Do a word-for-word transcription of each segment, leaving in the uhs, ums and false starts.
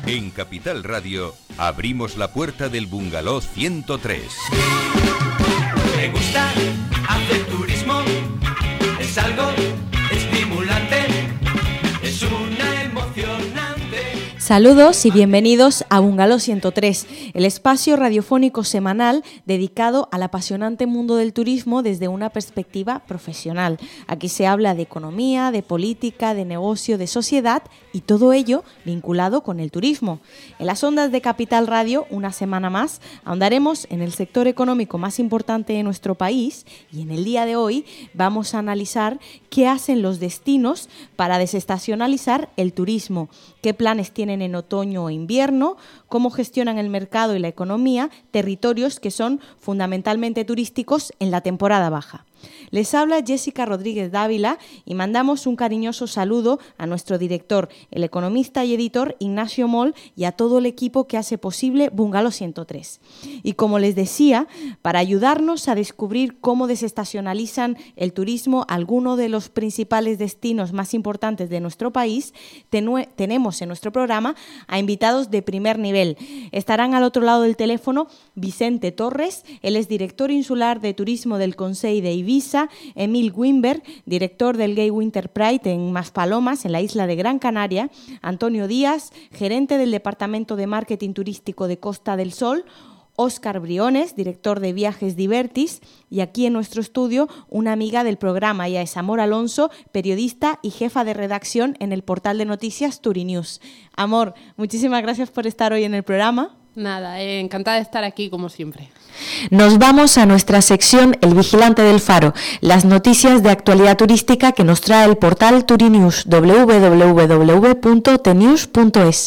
En Capital Radio abrimos la puerta del Bungalow ciento tres. Me gusta hacer turismo, es algo estimulante, es una emocionante. Saludos y bienvenidos a Bungalow ciento tres, el espacio radiofónico semanal dedicado al apasionante mundo del turismo desde una perspectiva profesional. Aquí se habla de economía, de política, de negocio, de sociedad y todo ello vinculado con el turismo. En las ondas de Capital Radio, una semana más, ahondaremos en el sector económico más importante de nuestro país y en el día de hoy vamos a analizar qué hacen los destinos para desestacionalizar el turismo, qué planes tienen en otoño o invierno, cómo gestionan el mercado y la economía, territorios que son fundamentalmente turísticos en la temporada baja. Les habla Jessica Rodríguez Dávila y mandamos un cariñoso saludo a nuestro director, el economista y editor Ignacio Moll y a todo el equipo que hace posible Bungalow ciento tres. Y como les decía, para ayudarnos a descubrir cómo desestacionalizan el turismo algunos de los principales destinos más importantes de nuestro país, tenue- tenemos en nuestro programa a invitados de primer nivel. Estarán al otro lado del teléfono Vicente Torres, él es director insular de turismo del Consell de Ibiza, Emil Wimberg, director del Gay Winter Pride en Maspalomas, en la isla de Gran Canaria, Antonio Díaz, gerente del Departamento de Marketing Turístico de Costa del Sol, Óscar Briones, director de Viajes Divertis, y aquí en nuestro estudio una amiga del programa, ella es Amor Alonso, periodista y jefa de redacción en el portal de noticias Turinews. Amor, muchísimas gracias por estar hoy en el programa. Nada, eh, encantada de estar aquí como siempre. Nos vamos a nuestra sección El Vigilante del Faro, las noticias de actualidad turística que nos trae el portal Turinews, doble u doble u doble u punto t news punto es.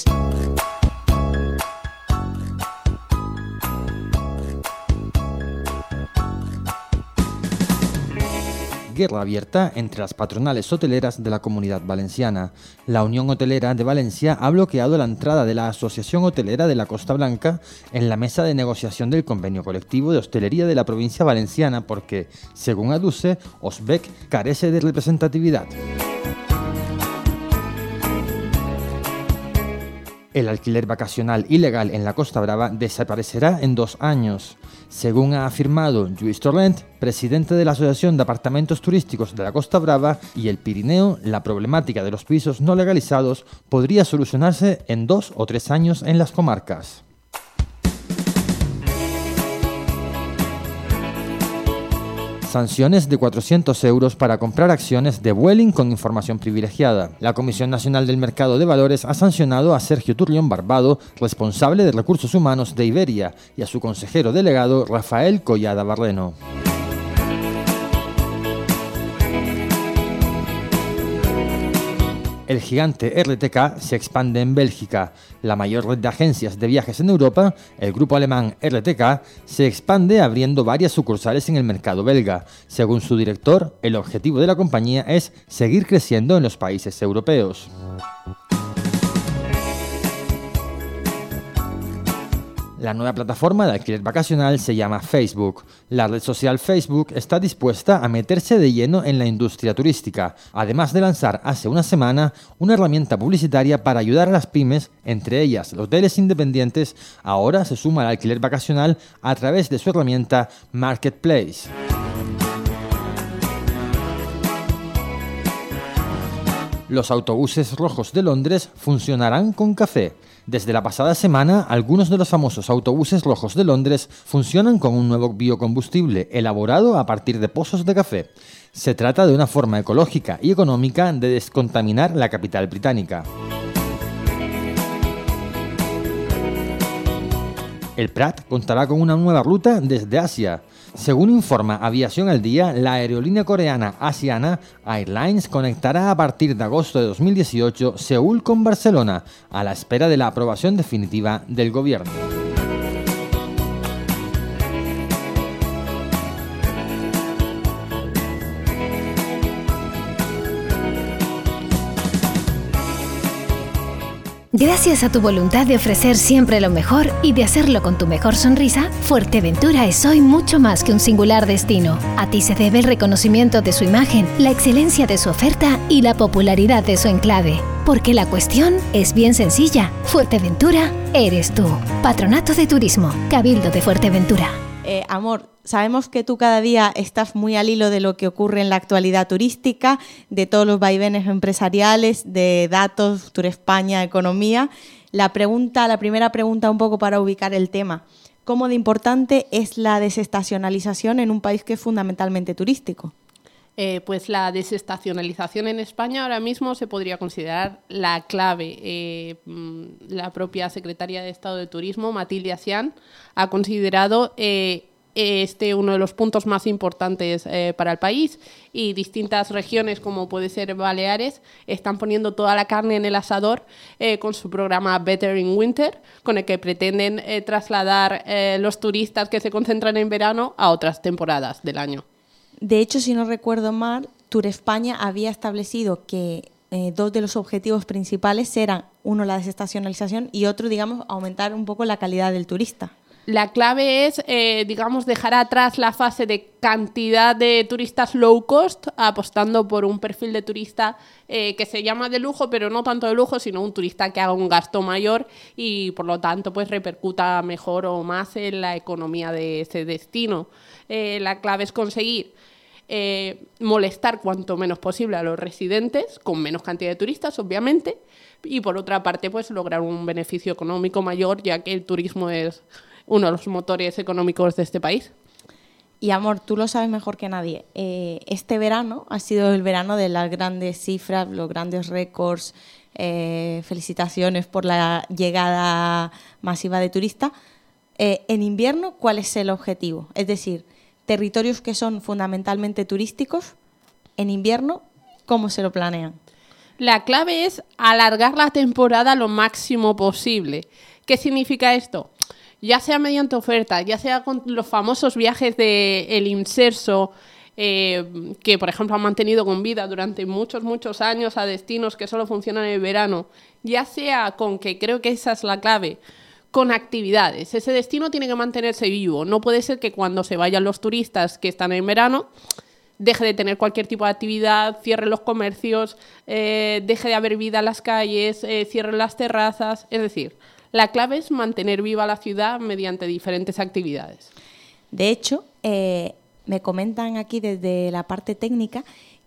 Guerra abierta entre las patronales hoteleras de la Comunidad Valenciana. La Unión Hotelera de Valencia ha bloqueado la entrada de la Asociación Hotelera de la Costa Blanca en la mesa de negociación del convenio colectivo de hostelería de la provincia valenciana porque, según aduce, Osbec carece de representatividad. El alquiler vacacional ilegal en la Costa Brava desaparecerá en dos años. Según ha afirmado Lluís Torrent, presidente de la Asociación de Apartamentos Turísticos de la Costa Brava y el Pirineo, la problemática de los pisos no legalizados podría solucionarse en dos o tres años en las comarcas. Sanciones de cuatrocientos euros para comprar acciones de Vueling con información privilegiada. La Comisión Nacional del Mercado de Valores ha sancionado a Sergio Turrión Barbado, responsable de Recursos Humanos de Iberia, y a su consejero delegado Rafael Collada Barreno. El gigante R T K se expande en Bélgica. La mayor red de agencias de viajes en Europa, el grupo alemán R T K, se expande abriendo varias sucursales en el mercado belga. Según su director, el objetivo de la compañía es seguir creciendo en los países europeos. La nueva plataforma de alquiler vacacional se llama Facebook. La red social Facebook está dispuesta a meterse de lleno en la industria turística, además de lanzar hace una semana una herramienta publicitaria para ayudar a las pymes, entre ellas los hoteles independientes. Ahora se suma al alquiler vacacional a través de su herramienta Marketplace. Los autobuses rojos de Londres funcionarán con café. Desde la pasada semana, algunos de los famosos autobuses rojos de Londres funcionan con un nuevo biocombustible elaborado a partir de pozos de café. Se trata de una forma ecológica y económica de descontaminar la capital británica. El Prat contará con una nueva ruta desde Asia. Según informa Aviación al Día, la aerolínea coreana Asiana Airlines conectará a partir de agosto de dos mil dieciocho Seúl con Barcelona, a la espera de la aprobación definitiva del gobierno. Gracias a tu voluntad de ofrecer siempre lo mejor y de hacerlo con tu mejor sonrisa, Fuerteventura es hoy mucho más que un singular destino. A ti se debe el reconocimiento de su imagen, la excelencia de su oferta y la popularidad de su enclave. porque la cuestión es bien sencilla. Fuerteventura eres tú. Patronato de Turismo, Cabildo de Fuerteventura. Eh, amor, sabemos que tú cada día estás muy al hilo de lo que ocurre en la actualidad turística, de todos los vaivenes empresariales, de datos, Tour España, economía. La pregunta, la primera pregunta un poco para ubicar el tema. ¿Cómo de importante es la desestacionalización en un país que es fundamentalmente turístico? Eh, pues la desestacionalización en España ahora mismo se podría considerar la clave. Eh, la propia secretaria de Estado de Turismo, Matilde Asián, ha considerado eh, este uno de los puntos más importantes eh, para el país, y distintas regiones, como puede ser Baleares, están poniendo toda la carne en el asador eh, con su programa Better in Winter, con el que pretenden eh, trasladar eh, los turistas que se concentran en verano a otras temporadas del año. De hecho, si no recuerdo mal, Tour España había establecido que eh, dos de los objetivos principales eran, uno, la desestacionalización y otro, digamos, aumentar un poco la calidad del turista. La clave es, eh, digamos, dejar atrás la fase de cantidad de turistas low cost, apostando por un perfil de turista eh, que se llama de lujo, pero no tanto de lujo, sino un turista que haga un gasto mayor y, por lo tanto, pues repercuta mejor o más en la economía de ese destino. Eh, la clave es conseguir eh, molestar cuanto menos posible a los residentes, con menos cantidad de turistas, obviamente, y, por otra parte, pues lograr un beneficio económico mayor, ya que el turismo es uno de los motores económicos de este país. Y amor, tú lo sabes mejor que nadie. Eh, este verano ha sido el verano de las grandes cifras, los grandes récords. Eh, felicitaciones por la llegada masiva de turistas. Eh, en invierno, ¿cuál es el objetivo? Es decir, territorios que son fundamentalmente turísticos, en invierno, ¿cómo se lo planean? La clave es alargar la temporada lo máximo posible. ¿Qué significa esto? Ya sea mediante oferta, ya sea con los famosos viajes de El Inserso, eh, que por ejemplo han mantenido con vida durante muchos, muchos años a destinos que solo funcionan en el verano, ya sea con, que creo que esa es la clave, con actividades. Ese destino tiene que mantenerse vivo. No puede ser que cuando se vayan los turistas que están en verano, deje de tener cualquier tipo de actividad, cierre los comercios, eh, deje de haber vida en las calles, eh, cierren las terrazas, es decir, la clave es mantener viva la ciudad mediante diferentes actividades. De hecho, eh, me comentan aquí desde la parte técnica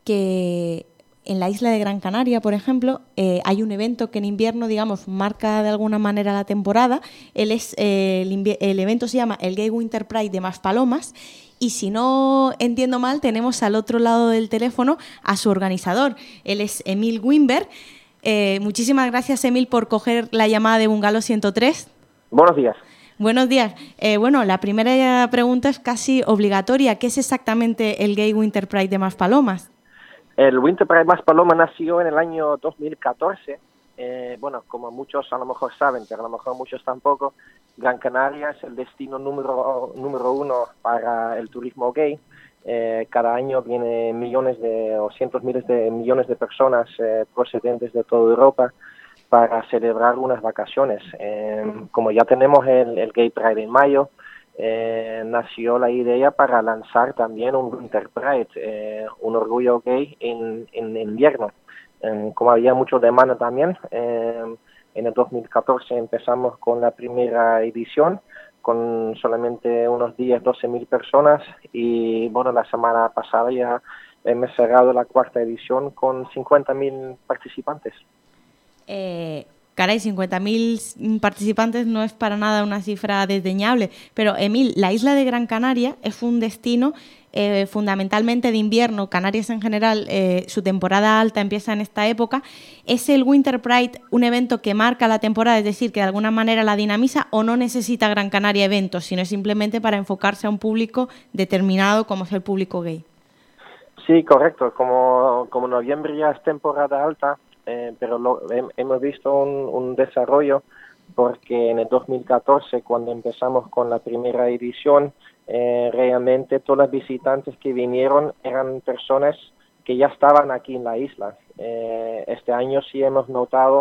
que en la isla de Gran Canaria, por ejemplo, eh, hay un evento que en invierno, digamos, marca de alguna manera la temporada. Él es, eh, el, el evento se llama el Gay Winter Pride de Maspalomas, y si no entiendo mal, tenemos al otro lado del teléfono a su organizador. Él es Emil Wimberg. Eh, muchísimas gracias, Emil, por coger la llamada de Bungalow ciento tres. Buenos días. Buenos días. Eh, bueno, la primera pregunta es casi obligatoria. ¿Qué es exactamente el Gay Winter Pride de Maspalomas? El Winter Pride Maspalomas nació en el año dos mil catorce. Eh, bueno, como muchos a lo mejor saben, pero a lo mejor muchos tampoco, Gran Canaria es el destino número, número uno para el turismo gay. Eh, cada año vienen millones de, o cientos miles de millones de personas eh, procedentes de toda Europa para celebrar unas vacaciones. Eh, como ya tenemos el, el Gay Pride en mayo, eh, nació la idea para lanzar también un Winter Pride, eh, un orgullo gay en, en invierno. Eh, como había mucha demanda también, eh, en el dos mil catorce empezamos con la primera edición, con solamente unos diez, doce mil personas, y bueno, la semana pasada ya hemos cerrado la cuarta edición con cincuenta mil participantes. Eh, caray, cincuenta mil participantes no es para nada una cifra desdeñable, pero Emil, la isla de Gran Canaria es un destino eh, fundamentalmente de invierno. Canarias en general, eh, su temporada alta empieza en esta época. ¿Es el Winter Pride un evento que marca la temporada, es decir, que de alguna manera la dinamiza, o no necesita Gran Canaria eventos, sino simplemente para enfocarse a un público determinado como es el público gay? Sí, correcto. Como, como noviembre ya es temporada alta, eh, pero lo, he, hemos visto un, un desarrollo, porque en el dos mil catorce, cuando empezamos con la primera edición, eh, realmente todos los visitantes que vinieron eran personas que ya estaban aquí en la isla. Eh, este año sí hemos notado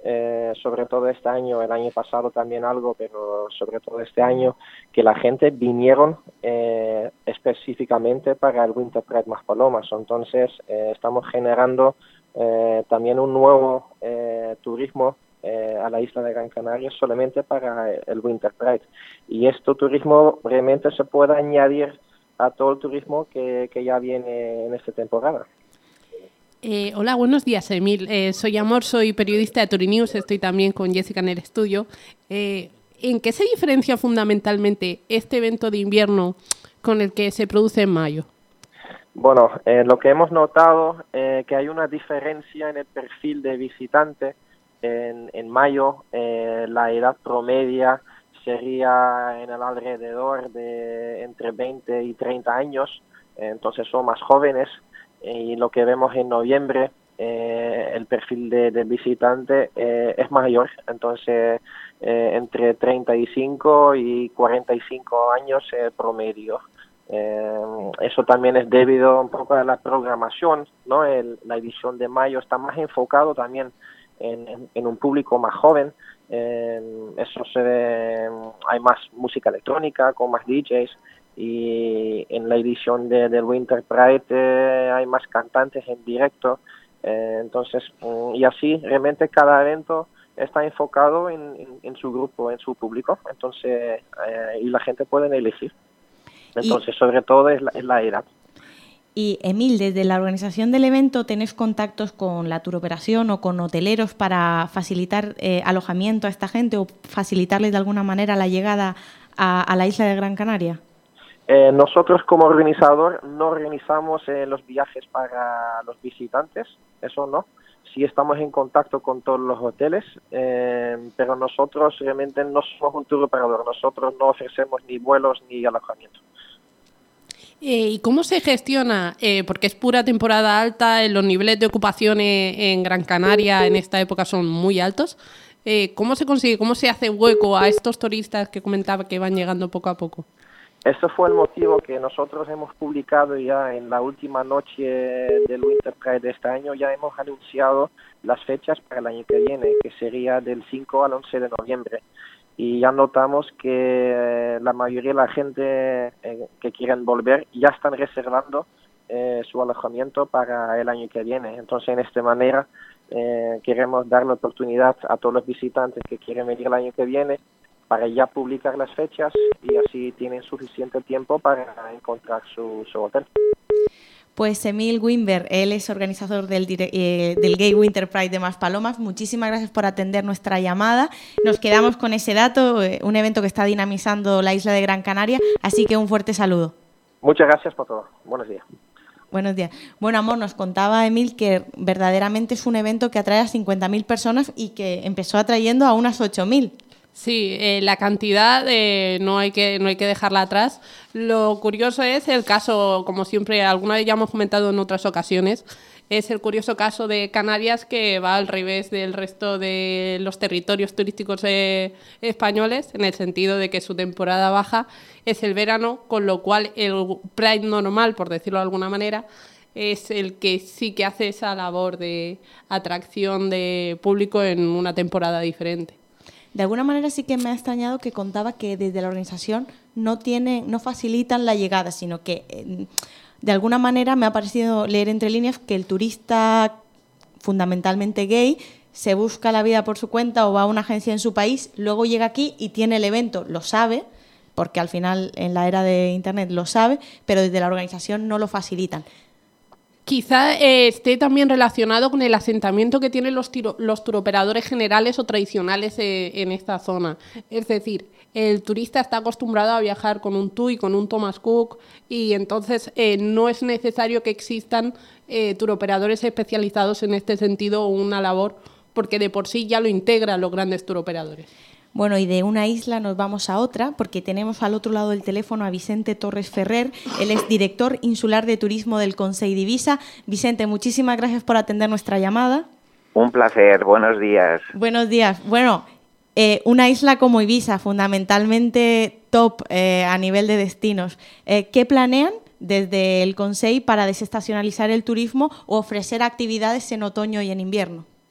eh, sobre todo este año, el año pasado también algo, pero sobre todo este año, que la gente vinieron eh, específicamente para el Winter Pride Maspalomas. Entonces, eh, estamos generando eh, también un nuevo eh, turismo eh, a la isla de Gran Canaria solamente para el Winter Pride. Y este turismo realmente se puede añadir a todo el turismo que, que ya viene en esta temporada. Eh, hola, buenos días, Emil. Eh, soy Amor, soy periodista de Turinews, estoy también con Jessica en el estudio. Eh, ¿En qué se diferencia fundamentalmente este evento de invierno con el que se produce en mayo? Bueno, eh, lo que hemos notado es eh, que hay una diferencia en el perfil de visitante. En, en mayo eh, la edad promedia sería en el alrededor de entre veinte y treinta años, eh, entonces son más jóvenes. Y lo que vemos en noviembre, eh, el perfil de, del visitante eh, es mayor, entonces eh, entre treinta y cinco y cuarenta y cinco años eh, promedio. Eh, eso también es debido un poco a la programación, ¿no? El, la edición de mayo está más enfocado también en, en, en un público más joven. Eh, eso se ve, hay más música electrónica con más D Js. Y en la edición de, del Winter Pride eh, hay más cantantes en directo, eh, entonces mm, y así realmente cada evento está enfocado en, en, en su grupo, en su público, entonces eh, y la gente puede elegir, entonces y, sobre todo es la, es la edad. Y Emil, desde la organización del evento, ¿tenés contactos con la turoperación o con hoteleros para facilitar eh, alojamiento a esta gente o facilitarles de alguna manera la llegada a, a la isla de Gran Canaria? Eh, nosotros como organizador no organizamos eh, los viajes para los visitantes, eso no. Sí estamos en contacto con todos los hoteles, eh, pero nosotros realmente no somos un tour operador, nosotros no ofrecemos ni vuelos ni alojamiento. Eh, ¿Y cómo se gestiona? Eh, porque es pura temporada alta, los niveles de ocupación en Gran Canaria en esta época son muy altos. Eh, ¿Cómo se consigue, cómo se hace hueco a estos turistas que comentaba que van llegando poco a poco? Ese fue el motivo que nosotros hemos publicado ya en la última noche del Winter Pride de este año. Ya hemos anunciado las fechas para el año que viene, que sería del cinco al once de noviembre. Y ya notamos que la mayoría de la gente eh, que quieren volver ya están reservando eh, su alojamiento para el año que viene. Entonces, en esta manera, eh, queremos dar la oportunidad a todos los visitantes que quieren venir el año que viene para ya publicar las fechas y así tienen suficiente tiempo para encontrar su, su hotel. Pues Emil Wimber, él es organizador del, eh, del Gay Winter Pride de Maspalomas. Muchísimas gracias por atender nuestra llamada. Nos quedamos con ese dato, eh, un evento que está dinamizando la isla de Gran Canaria, así que un fuerte saludo. Muchas gracias por todo. Buenos días. Buenos días. Bueno, Amor, nos contaba Emil que verdaderamente es un evento que atrae a cincuenta mil personas y que empezó atrayendo a unas ocho mil. Sí, eh, la cantidad eh, no hay que no hay que dejarla atrás. Lo curioso es el caso, como siempre, alguna vez ya hemos comentado en otras ocasiones, es el curioso caso de Canarias, que va al revés del resto de los territorios turísticos eh, españoles, en el sentido de que su temporada baja es el verano, con lo cual el Pride normal, por decirlo de alguna manera, es el que sí que hace esa labor de atracción de público en una temporada diferente. De alguna manera sí que me ha extrañado que contaba que desde la organización no tienen, no facilitan la llegada, sino que eh, de alguna manera me ha parecido leer entre líneas que el turista fundamentalmente gay se busca la vida por su cuenta o va a una agencia en su país, luego llega aquí y tiene el evento, lo sabe, porque al final en la era de Internet lo sabe, pero desde la organización no lo facilitan. Quizá eh, esté también relacionado con el asentamiento que tienen los, tiro, los turoperadores generales o tradicionales eh, en esta zona. Es decir, el turista está acostumbrado a viajar con un TUI, con un Thomas Cook, y entonces eh, no es necesario que existan eh, turoperadores especializados en este sentido o una labor, porque de por sí ya lo integran los grandes turoperadores. Bueno, y de una isla nos vamos a otra, porque tenemos al otro lado del teléfono a Vicente Torres Ferrer. Él es director insular de turismo del Consell d'Eivissa. Vicente, muchísimas gracias por atender nuestra llamada. Un placer, buenos días. Buenos días. Bueno, eh, una isla como Ibiza, fundamentalmente top eh, a nivel de destinos. Eh, ¿Qué planean desde el Consell para desestacionalizar el turismo o ofrecer actividades en otoño y en invierno?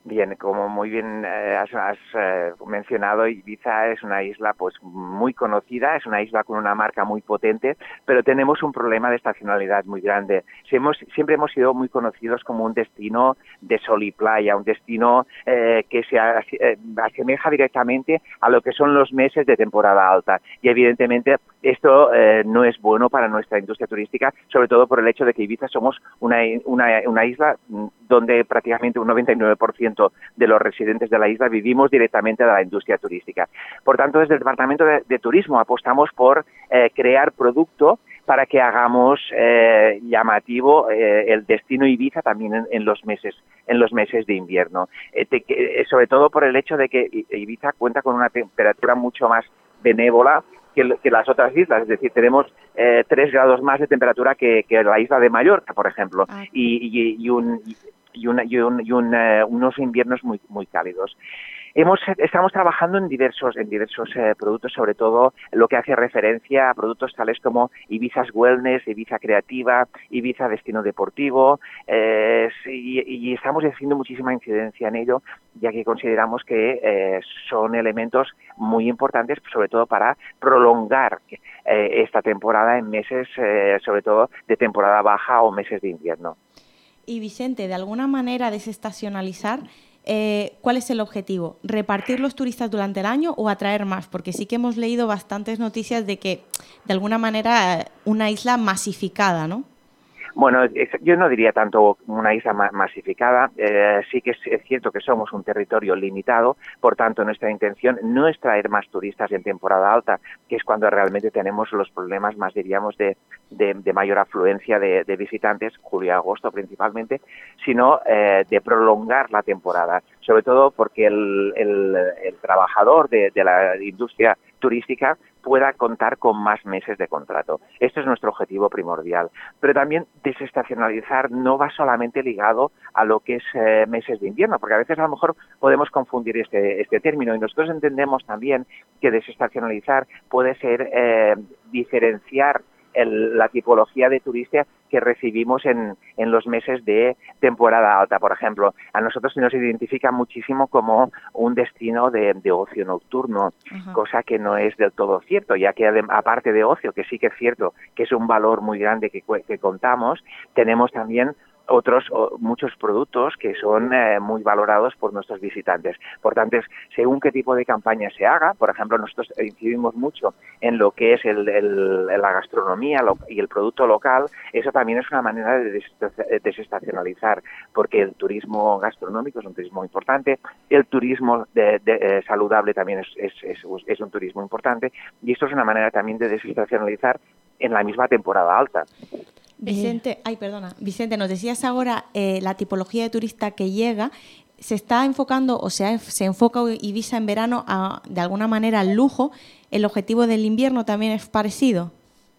Bien, como muy bien eh, has, has eh, mencionado, Ibiza es una isla pues muy conocida, es una isla con una marca muy potente, pero tenemos un problema de estacionalidad muy grande. Si hemos, siempre hemos sido muy conocidos como un destino de sol y playa, un destino eh, que se eh, asemeja directamente a lo que son los meses de temporada alta. Y evidentemente esto eh, no es bueno para nuestra industria turística, sobre todo por el hecho de que Ibiza somos una, una, una isla donde prácticamente un noventa y nueve por ciento de los residentes de la isla vivimos directamente de la industria turística. Por tanto, desde el Departamento de, de Turismo apostamos por eh, crear producto para que hagamos eh, llamativo eh, el destino Ibiza también en, en los meses en los meses de invierno. Eh, te, que, sobre todo por el hecho de que Ibiza cuenta con una temperatura mucho más benévola que, que las otras islas, es decir, tenemos eh, tres grados más de temperatura que, que la isla de Mallorca, por ejemplo, ah. y, y, y un y, una, y, un, y un, uh, unos inviernos muy muy cálidos. Hemos, estamos trabajando en diversos en diversos eh, productos, sobre todo lo que hace referencia a productos tales como Ibiza's Wellness, Ibiza Creativa, Ibiza Destino Deportivo, eh, y, y estamos haciendo muchísima incidencia en ello, ya que consideramos que eh, son elementos muy importantes, sobre todo para prolongar eh, esta temporada en meses, eh, sobre todo de temporada baja o meses de invierno. Y Vicente, de alguna manera desestacionalizar, eh, ¿cuál es el objetivo? ¿Repartir los turistas durante el año o atraer más? Porque sí que hemos leído bastantes noticias de que, de alguna manera, una isla masificada, ¿no? Bueno, yo no diría tanto una isla masificada, eh, sí que es, es cierto que somos un territorio limitado, por tanto nuestra intención no es traer más turistas en temporada alta, que es cuando realmente tenemos los problemas más, diríamos, de, de, de mayor afluencia de, de visitantes, julio y agosto principalmente, sino eh, de prolongar la temporada, sobre todo porque el, el, el trabajador de, de la industria turística pueda contar con más meses de contrato. Este es nuestro objetivo primordial. Pero también desestacionalizar no va solamente ligado a lo que es eh, meses de invierno, porque a veces a lo mejor podemos confundir este, este término, y nosotros entendemos también que desestacionalizar puede ser eh, diferenciar el, la tipología de turista que recibimos en, en los meses de temporada alta. Por ejemplo, a nosotros se nos identifica muchísimo como un destino de, de ocio nocturno, uh-huh. cosa que no es del todo cierto, ya que aparte de ocio, que sí que es cierto que es un valor muy grande que, que contamos, tenemos también otros o, muchos productos que son eh, muy valorados por nuestros visitantes. Por tanto, según qué tipo de campaña se haga, por ejemplo, nosotros incidimos mucho en lo que es el, el, la gastronomía lo, y el producto local. Eso también es una manera de desestacionalizar, porque el turismo gastronómico es un turismo importante, el turismo de, de, eh, saludable también es, es, es, es un turismo importante, y esto es una manera también de desestacionalizar en la misma temporada alta. Vicente, ay, perdona, Vicente, nos decías ahora eh, la tipología de turista que llega, ¿se está enfocando o sea, se enfoca Ibiza en verano a, de alguna manera al lujo? ¿El objetivo del invierno también es parecido?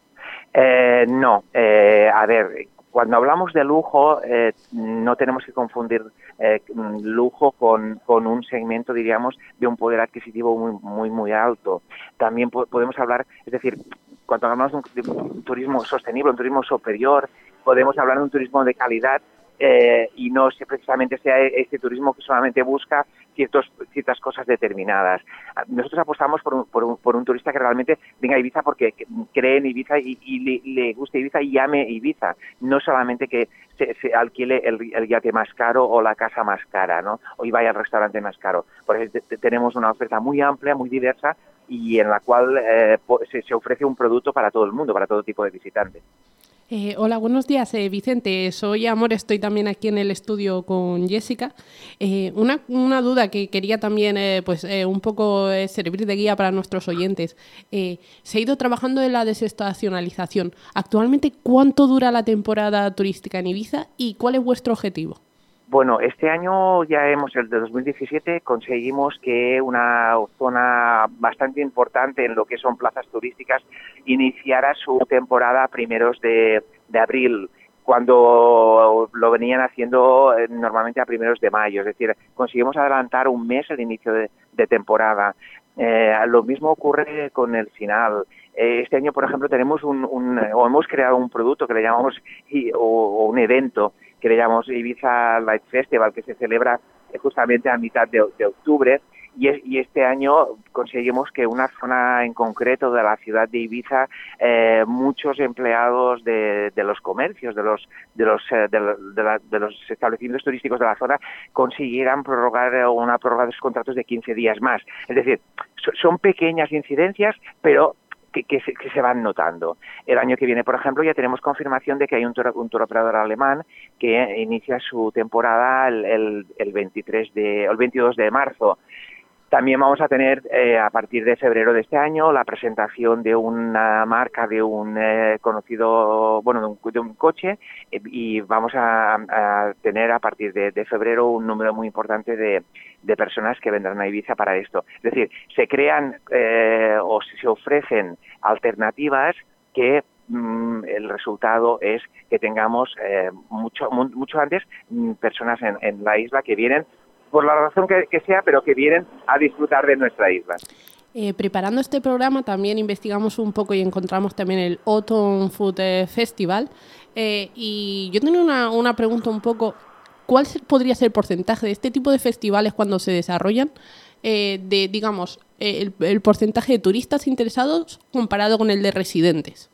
Eh, no, eh, a ver, cuando hablamos de lujo eh, no tenemos que confundir eh, lujo con, con un segmento, diríamos, de un poder adquisitivo muy, muy, muy alto. También po- podemos hablar, es decir, cuando hablamos de un, de un turismo sostenible, un turismo superior, podemos hablar de un turismo de calidad eh, y no precisamente sea este turismo que solamente busca ciertos, ciertas cosas determinadas. Nosotros apostamos por un, por un, por un turista que realmente venga a Ibiza porque cree en Ibiza y, y le, le guste Ibiza y ame Ibiza, no solamente que se, se alquile el, el yate más caro o la casa más cara, ¿no? O y vaya al restaurante más caro. Por eso tenemos una oferta muy amplia, muy diversa, y en la cual eh, se, se ofrece un producto para todo el mundo, para todo tipo de visitantes. Eh, hola, buenos días, eh, Vicente. Soy Amor, estoy también aquí en el estudio con Jessica. Eh, una, una duda que quería también eh, pues eh, un poco eh, servir de guía para nuestros oyentes. Eh, se ha ido trabajando en la desestacionalización. Actualmente, ¿cuánto dura la temporada turística en Ibiza y cuál es vuestro objetivo? Bueno, este año ya hemos, el de dos mil diecisiete, conseguimos que una zona bastante importante en lo que son plazas turísticas iniciara su temporada a primeros de, de abril, cuando lo venían haciendo eh, normalmente a primeros de mayo. Es decir, conseguimos adelantar un mes el inicio de, de temporada. Eh, lo mismo ocurre con el final. Eh, este año, por ejemplo, tenemos un, un o hemos creado un producto que le llamamos, o, o un evento, que le llamamos Ibiza Light Festival, que se celebra justamente a mitad de, de octubre. Y, es, y este año conseguimos que una zona en concreto de la ciudad de Ibiza, eh, muchos empleados de, de los comercios, de los de los eh, de, de, la, de los establecimientos turísticos de la zona consiguieran prorrogar una prórroga de sus contratos de quince días más. Es decir, so, son pequeñas incidencias, pero Que, que, se, que se van notando. El año que viene, por ejemplo, ya tenemos confirmación de que hay un tour, un tour operador alemán que inicia su temporada el, el, el veintitrés de, el veintidós de marzo. También vamos a tener eh, a partir de febrero de este año la presentación de una marca de un eh, conocido, bueno, de un, de un coche eh, y vamos a, a tener a partir de, de febrero un número muy importante de, de personas que vendrán a Ibiza para esto. Es decir, se crean eh, o se ofrecen alternativas que mm, el resultado es que tengamos eh, mucho, mucho antes mm, personas en, en la isla que vienen por la razón que, que sea, pero que vienen a disfrutar de nuestra isla. Eh, preparando este programa también investigamos un poco y encontramos también el Autumn Food Festival. Eh, y yo tenía una, una pregunta un poco, ¿cuál podría ser el porcentaje de este tipo de festivales cuando se desarrollan? Eh, de, digamos, eh, el, el porcentaje de turistas interesados comparado con el de residentes.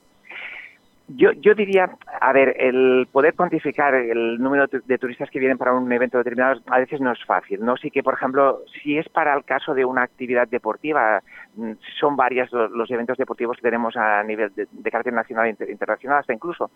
Yo, yo diría, a ver, el poder cuantificar el número de turistas que vienen para un evento determinado a veces no es fácil, ¿no? Sí que, por ejemplo, si es para el caso de una actividad deportiva, son varios los, los eventos deportivos que tenemos a nivel de, de carácter nacional e inter, internacional, hasta incluso.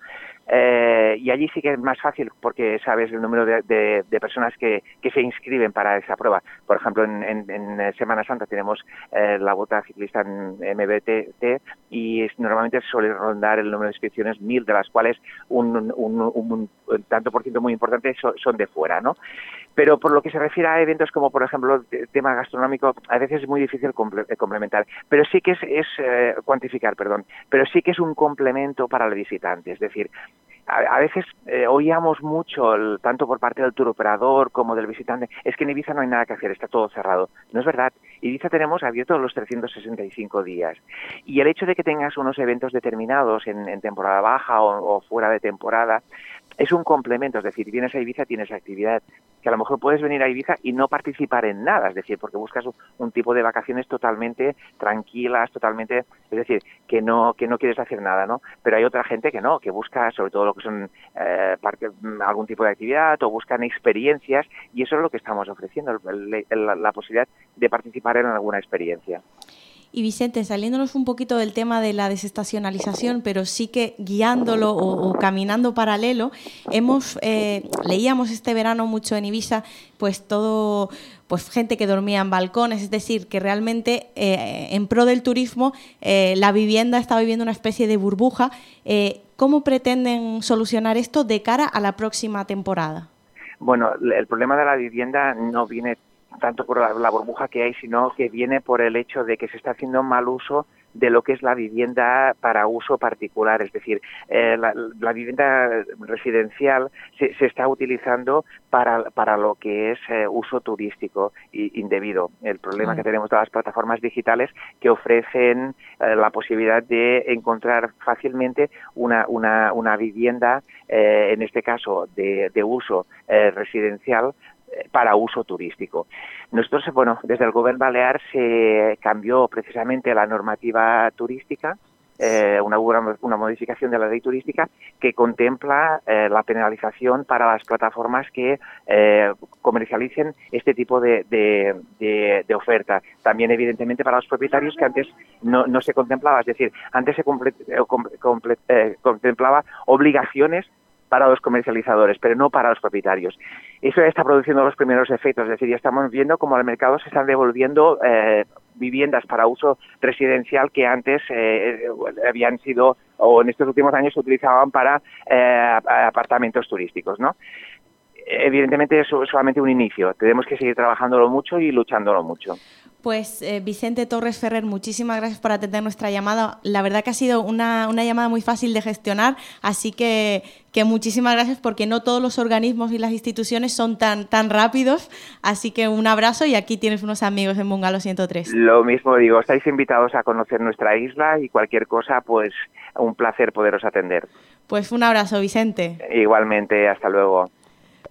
Eh, y allí sí que es más fácil porque sabes el número de, de, de personas que, que se inscriben para esa prueba. Por ejemplo, en, en, en Semana Santa tenemos eh, la Vuelta Ciclista en M V T y es, normalmente suele rondar el número de inscripciones mil, de las cuales un, un, un, un, un tanto por ciento muy importante son, son de fuera, ¿no? Pero por lo que se refiere a eventos como, por ejemplo, el tema gastronómico, a veces es muy difícil comple complementar, pero sí que es, es eh, cuantificar, perdón, pero sí que es un complemento para el visitante, es decir, a, a veces eh, oíamos mucho, el, tanto por parte del tour operador como del visitante, es que en Ibiza no hay nada que hacer, está todo cerrado. No es verdad, Ibiza tenemos abierto los trescientos sesenta y cinco días, y el hecho de que tengas unos eventos determinados en, en temporada baja o, o fuera de temporada, es un complemento, es decir, vienes a Ibiza, tienes actividad, que a lo mejor puedes venir a Ibiza y no participar en nada, es decir, porque buscas un, un tipo de vacaciones totalmente tranquilas, totalmente, es decir, que no que no quieres hacer nada, ¿no? Pero hay otra gente que no, que busca sobre todo lo que son eh, parte, algún tipo de actividad o buscan experiencias y eso es lo que estamos ofreciendo, el, el, la, la posibilidad de participar en alguna experiencia. Y Vicente, saliéndonos un poquito del tema de la desestacionalización, pero sí que guiándolo o, o caminando paralelo, hemos eh, leíamos este verano mucho en Ibiza, pues todo, pues gente que dormía en balcones, es decir, que realmente eh, en pro del turismo eh, la vivienda está viviendo una especie de burbuja. Eh, ¿Cómo pretenden solucionar esto de cara a la próxima temporada? Bueno, el problema de la vivienda no viene tanto por la, la burbuja que hay, sino que viene por el hecho de que se está haciendo mal uso de lo que es la vivienda para uso particular, es decir, eh, la, la vivienda residencial se, se está utilizando para, para lo que es eh, uso turístico y indebido. El problema que tenemos de las plataformas digitales que ofrecen eh, la posibilidad de encontrar fácilmente una, una, una vivienda, eh, en este caso de, de uso eh, residencial, para uso turístico. Nosotros, bueno, desde el Gobierno Balear se cambió precisamente la normativa turística, eh, una, una modificación de la ley turística que contempla eh, la penalización para las plataformas que eh, comercialicen este tipo de, de, de, de oferta. También, evidentemente, para los propietarios que antes no, no se contemplaba, es decir, antes se comple, comple, eh, contemplaba obligaciones para los comercializadores, pero no para los propietarios. Eso ya está produciendo los primeros efectos, es decir, ya estamos viendo cómo al mercado se están devolviendo eh, viviendas para uso residencial que antes eh, habían sido, o en estos últimos años se utilizaban para eh, apartamentos turísticos, ¿no? Evidentemente eso es solamente un inicio, tenemos que seguir trabajándolo mucho y luchándolo mucho. Pues eh, Vicente Torres Ferrer, muchísimas gracias por atender nuestra llamada. La verdad que ha sido una, una llamada muy fácil de gestionar, así que, que muchísimas gracias porque no todos los organismos y las instituciones son tan, tan rápidos, así que un abrazo y aquí tienes unos amigos en Bungalow ciento tres. Lo mismo digo, estáis invitados a conocer nuestra isla y cualquier cosa, pues un placer poderos atender. Pues un abrazo, Vicente. Igualmente, hasta luego.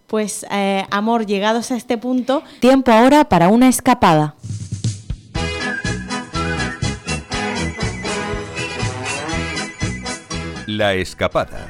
Pues, eh, amor, llegados a este punto, tiempo ahora para una escapada. La escapada.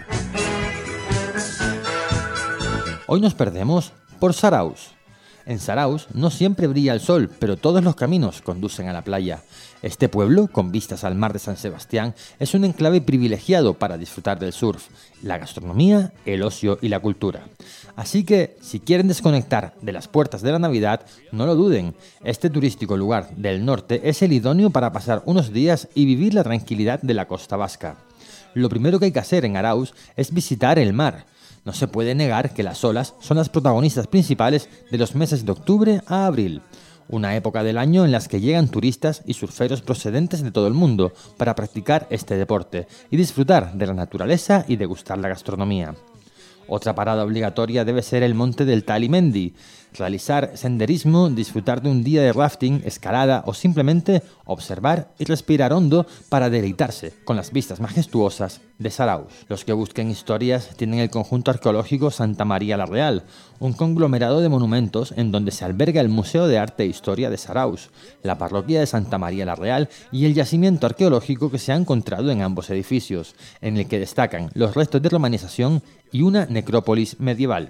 Hoy nos perdemos por Zarauz. En Zarauz no siempre brilla el sol, pero todos los caminos conducen a la playa. Este pueblo, con vistas al mar de San Sebastián, es un enclave privilegiado para disfrutar del surf, la gastronomía, el ocio y la cultura. Así que, si quieren desconectar de las puertas de la Navidad, no lo duden. Este turístico lugar del norte es el idóneo para pasar unos días y vivir la tranquilidad de la costa vasca. Lo primero que hay que hacer en Zarauz es visitar el mar. No se puede negar que las olas son las protagonistas principales de los meses de octubre a abril, una época del año en las que llegan turistas y surferos procedentes de todo el mundo para practicar este deporte y disfrutar de la naturaleza y degustar la gastronomía. Otra parada obligatoria debe ser el monte del Talimendi, realizar senderismo, disfrutar de un día de rafting, escalada o simplemente observar y respirar hondo para deleitarse con las vistas majestuosas de Zarauz. Los que busquen historias tienen el conjunto arqueológico Santa María la Real, un conglomerado de monumentos en donde se alberga el Museo de Arte e Historia de Zarauz, la parroquia de Santa María la Real y el yacimiento arqueológico que se ha encontrado en ambos edificios, en el que destacan los restos de romanización y una necrópolis medieval.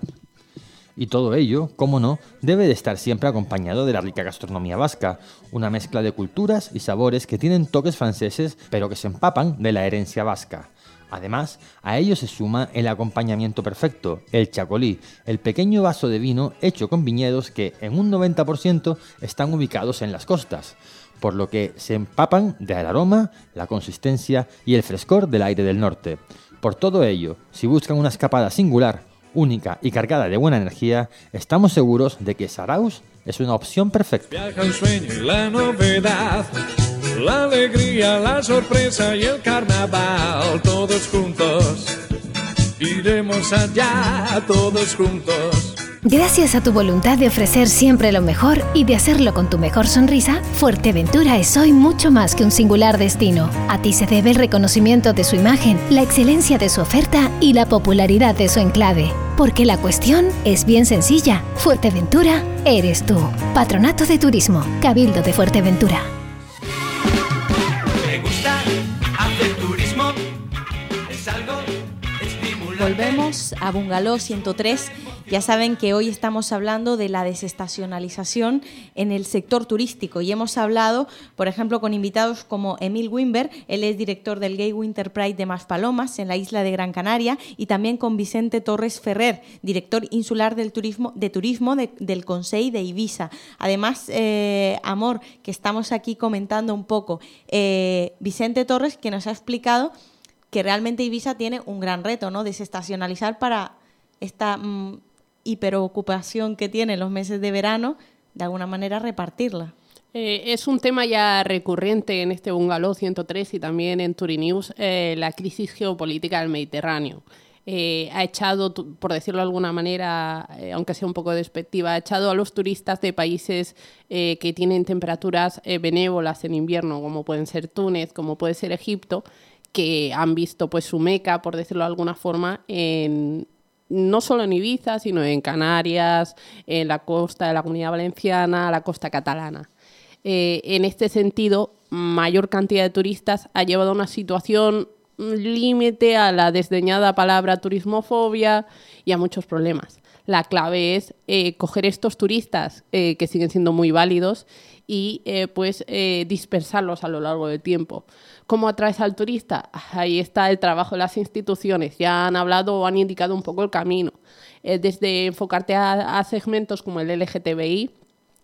Y todo ello, como no, debe de estar siempre acompañado de la rica gastronomía vasca, una mezcla de culturas y sabores que tienen toques franceses pero que se empapan de la herencia vasca. Además, a ello se suma el acompañamiento perfecto, el chacolí, el pequeño vaso de vino hecho con viñedos que en un noventa por ciento están ubicados en las costas, por lo que se empapan del aroma, la consistencia y el frescor del aire del norte. Por todo ello, si buscan una escapada singular, única y cargada de buena energía, estamos seguros de que Zarauz es una opción perfecta. Viaja el sueño y la novedad, la alegría, la sorpresa y el carnaval, todos juntos, iremos allá, todos juntos. Gracias a tu voluntad de ofrecer siempre lo mejor y de hacerlo con tu mejor sonrisa, Fuerteventura es hoy mucho más que un singular destino. A ti se debe el reconocimiento de su imagen, la excelencia de su oferta y la popularidad de su enclave. Porque la cuestión es bien sencilla. Fuerteventura eres tú. Patronato de Turismo, Cabildo de Fuerteventura. Me gusta hacer turismo, es algo estimulante. Volvemos a Bungalow ciento tres. Ya saben que hoy estamos hablando de la desestacionalización en el sector turístico y hemos hablado, por ejemplo, con invitados como Emil Wimber, él es director del Gateway Enterprise de Maspalomas en la isla de Gran Canaria, y también con Vicente Torres Ferrer, director insular del turismo, de turismo de, del Consell de Ibiza. Además, eh, Amor, que estamos aquí comentando un poco, eh, Vicente Torres, que nos ha explicado que realmente Ibiza tiene un gran reto, ¿no? Desestacionalizar para esta mmm, hiperocupación que tiene en los meses de verano, de alguna manera repartirla. Eh, es un tema ya recurrente en este Bungalow ciento tres y también en Turinews, eh, la crisis geopolítica del Mediterráneo. Eh, ha echado, por decirlo de alguna manera, eh, aunque sea un poco despectiva, ha echado a los turistas de países eh, que tienen temperaturas eh, benévolas en invierno, como pueden ser Túnez, como puede ser Egipto, que han visto pues su meca, por decirlo de alguna forma, en no solo en Ibiza, sino en Canarias, en la costa de la Comunidad Valenciana, la costa catalana. Eh, en este sentido, mayor cantidad de turistas ha llevado a una situación límite a la desdeñada palabra turismofobia y a muchos problemas. La clave es eh, coger estos turistas, eh, que siguen siendo muy válidos, y eh, pues eh, dispersarlos a lo largo del tiempo. ¿Cómo atraes al turista? Ahí está el trabajo de las instituciones. Ya han hablado o han indicado un poco el camino. Eh, desde enfocarte a, a segmentos como el L G T B I,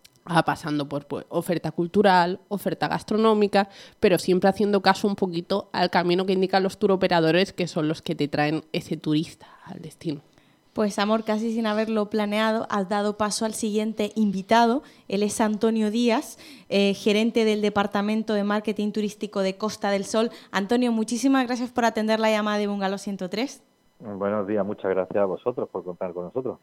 a pasando por pues, oferta cultural, oferta gastronómica, pero siempre haciendo caso un poquito al camino que indican los turoperadores, que son los que te traen ese turista al destino. Pues, Amor, casi sin haberlo planeado, has dado paso al siguiente invitado. Él es Antonio Díaz, eh, gerente del Departamento de Marketing Turístico de Costa del Sol. Antonio, muchísimas gracias por atender la llamada de Bungalow ciento tres. Buenos días, muchas gracias a vosotros por contar con nosotros.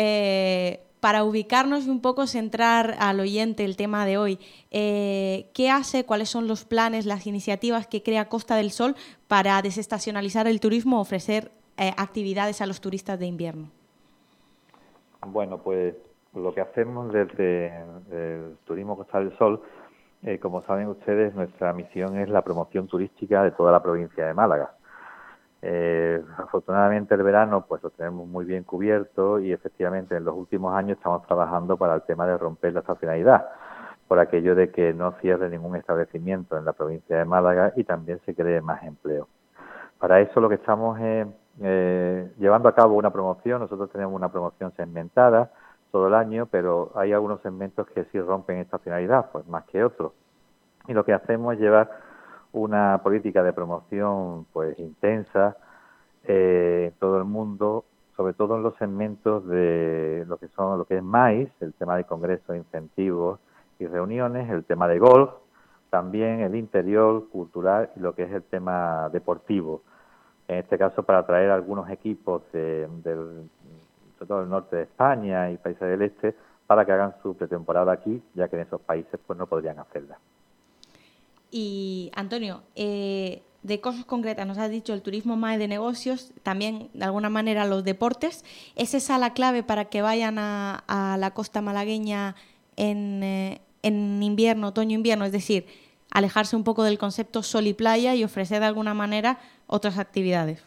Eh, para ubicarnos y un poco centrar al oyente el tema de hoy, eh, ¿qué hace, cuáles son los planes, las iniciativas que crea Costa del Sol para desestacionalizar el turismo, ofrecer Eh, actividades a los turistas de invierno? Bueno, pues lo que hacemos desde el Turismo Costa del Sol, eh, como saben ustedes, nuestra misión es la promoción turística de toda la provincia de Málaga. Eh, afortunadamente el verano pues lo tenemos muy bien cubierto y efectivamente en los últimos años estamos trabajando para el tema de romper la estacionalidad, por aquello de que no cierre ningún establecimiento en la provincia de Málaga y también se cree más empleo. Para eso lo que estamos es eh, llevando a cabo una promoción. Nosotros tenemos una promoción segmentada todo el año, pero hay algunos segmentos que sí rompen estacionalidad, pues más que otros. Y lo que hacemos es llevar una política de promoción pues intensa eh, en todo el mundo, sobre todo en los segmentos de lo que son lo que es MAIS, el tema de congresos, incentivos y reuniones, el tema de golf, también el interior, cultural y lo que es el tema deportivo. En este caso para atraer algunos equipos de, del, sobre todo del norte de España y países del este para que hagan su pretemporada aquí, ya que en esos países pues no podrían hacerla. Y Antonio, eh, de cosas concretas nos has dicho el turismo más de negocios, también de alguna manera los deportes. ¿Es esa la clave para que vayan a, a la costa malagueña en, eh, en invierno, otoño-invierno? Es decir, alejarse un poco del concepto sol y playa y ofrecer de alguna manera otras actividades.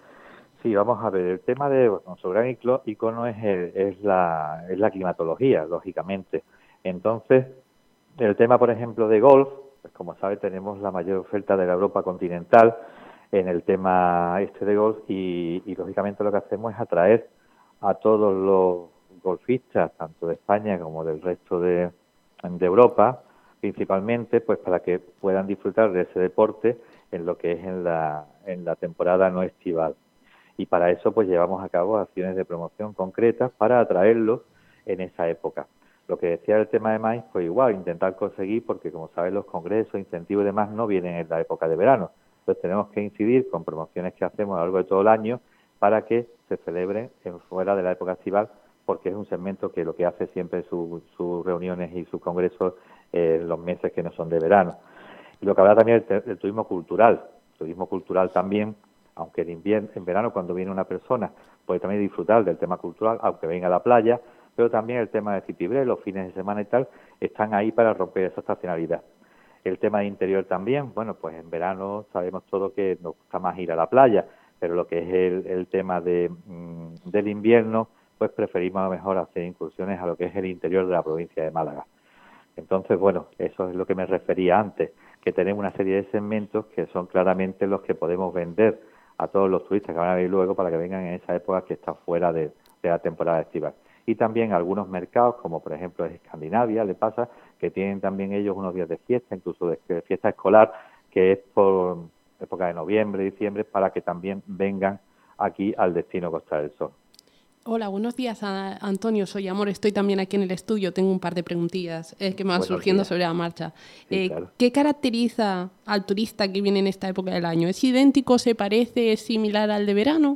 Sí, vamos a ver, el tema de bueno, nuestro gran icono es, el, es, la, es la climatología, lógicamente. Entonces, el tema, por ejemplo, de golf, pues como sabe, tenemos la mayor oferta de la Europa continental en el tema este de golf y, y lógicamente lo que hacemos es atraer a todos los golfistas, tanto de España como del resto de, de Europa, principalmente pues para que puedan disfrutar de ese deporte en lo que es en la, en la temporada no estival. Y para eso pues llevamos a cabo acciones de promoción concretas para atraerlos en esa época. Lo que decía el tema de MAIS, pues igual, intentar conseguir, porque como saben los congresos, incentivos y demás no vienen en la época de verano. Entonces tenemos que incidir con promociones que hacemos a lo largo de todo el año para que se celebren en fuera de la época estival, porque es un segmento que lo que hace siempre sus su reuniones y sus congresos en eh, los meses que no son de verano. Y lo que habrá también el, el turismo cultural. El turismo cultural también, aunque en invierno, en verano cuando viene una persona puede también disfrutar del tema cultural, aunque venga a la playa, pero también el tema de Citibre, los fines de semana y tal, están ahí para romper esa estacionalidad. El tema de interior también, bueno, pues en verano sabemos todo que nos gusta más ir a la playa, pero lo que es el, el tema de mmm, del invierno, pues preferimos a lo mejor hacer incursiones a lo que es el interior de la provincia de Málaga. Entonces, bueno, eso es lo que me refería antes, que tenemos una serie de segmentos que son claramente los que podemos vender a todos los turistas que van a venir luego para que vengan en esa época que está fuera de, de la temporada estival. Y también algunos mercados, como por ejemplo Escandinavia, le pasa que tienen también ellos unos días de fiesta, incluso de, de fiesta escolar, que es por época de noviembre, diciembre, para que también vengan aquí al destino Costa del Sol. Hola, buenos días, Antonio. Soy Amor, estoy también aquí en el estudio. Tengo un par de preguntillas eh, que me van buenos surgiendo días. Sobre la marcha. Sí, eh, claro. ¿Qué caracteriza al turista que viene en esta época del año? ¿Es idéntico, se parece, es similar al de verano?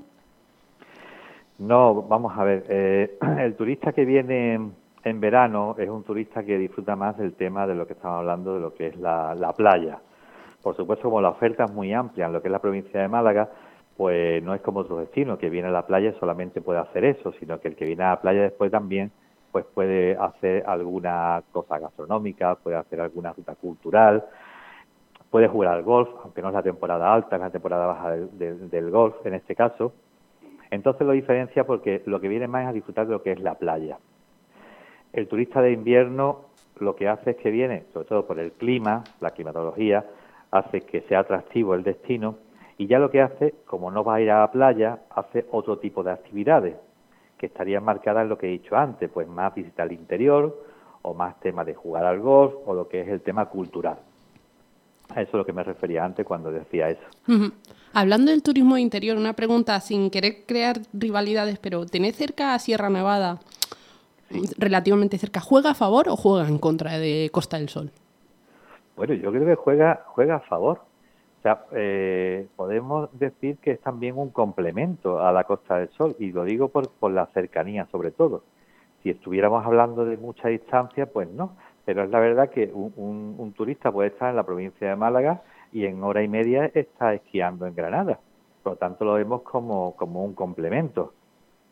No, vamos a ver, eh, el turista que viene en verano es un turista que disfruta más del tema de lo que estamos hablando, de lo que es la, la playa. Por supuesto, como la oferta es muy amplia en lo que es la provincia de Málaga, pues no es como otro destino, que viene a la playa solamente puede hacer eso, sino que el que viene a la playa después también pues puede hacer alguna cosa gastronómica, puede hacer alguna ruta cultural, puede jugar al golf, aunque no es la temporada alta, es la temporada baja del, del, del golf en este caso. Entonces lo diferencia porque lo que viene más es a disfrutar de lo que es la playa. El turista de invierno lo que hace es que viene, sobre todo por el clima, la climatología, hace que sea atractivo el destino y ya lo que hace, como no va a ir a la playa, hace otro tipo de actividades que estarían marcadas en lo que he dicho antes, pues más visita al interior o más tema de jugar al golf o lo que es el tema cultural. A eso es lo que me refería antes cuando decía eso. Uh-huh. Hablando del turismo interior, una pregunta sin querer crear rivalidades, pero ¿tenés cerca a Sierra Nevada, sí, relativamente cerca? ¿Juega a favor o juega en contra de Costa del Sol? Bueno, yo creo que juega juega a favor. O sea, eh, podemos decir que es también un complemento a la Costa del Sol, y lo digo por, por la cercanía sobre todo. Si estuviéramos hablando de mucha distancia, pues no. Pero es la verdad que un, un, un turista puede estar en la provincia de Málaga y en hora y media está esquiando en Granada. Por lo tanto, lo vemos como, como un complemento.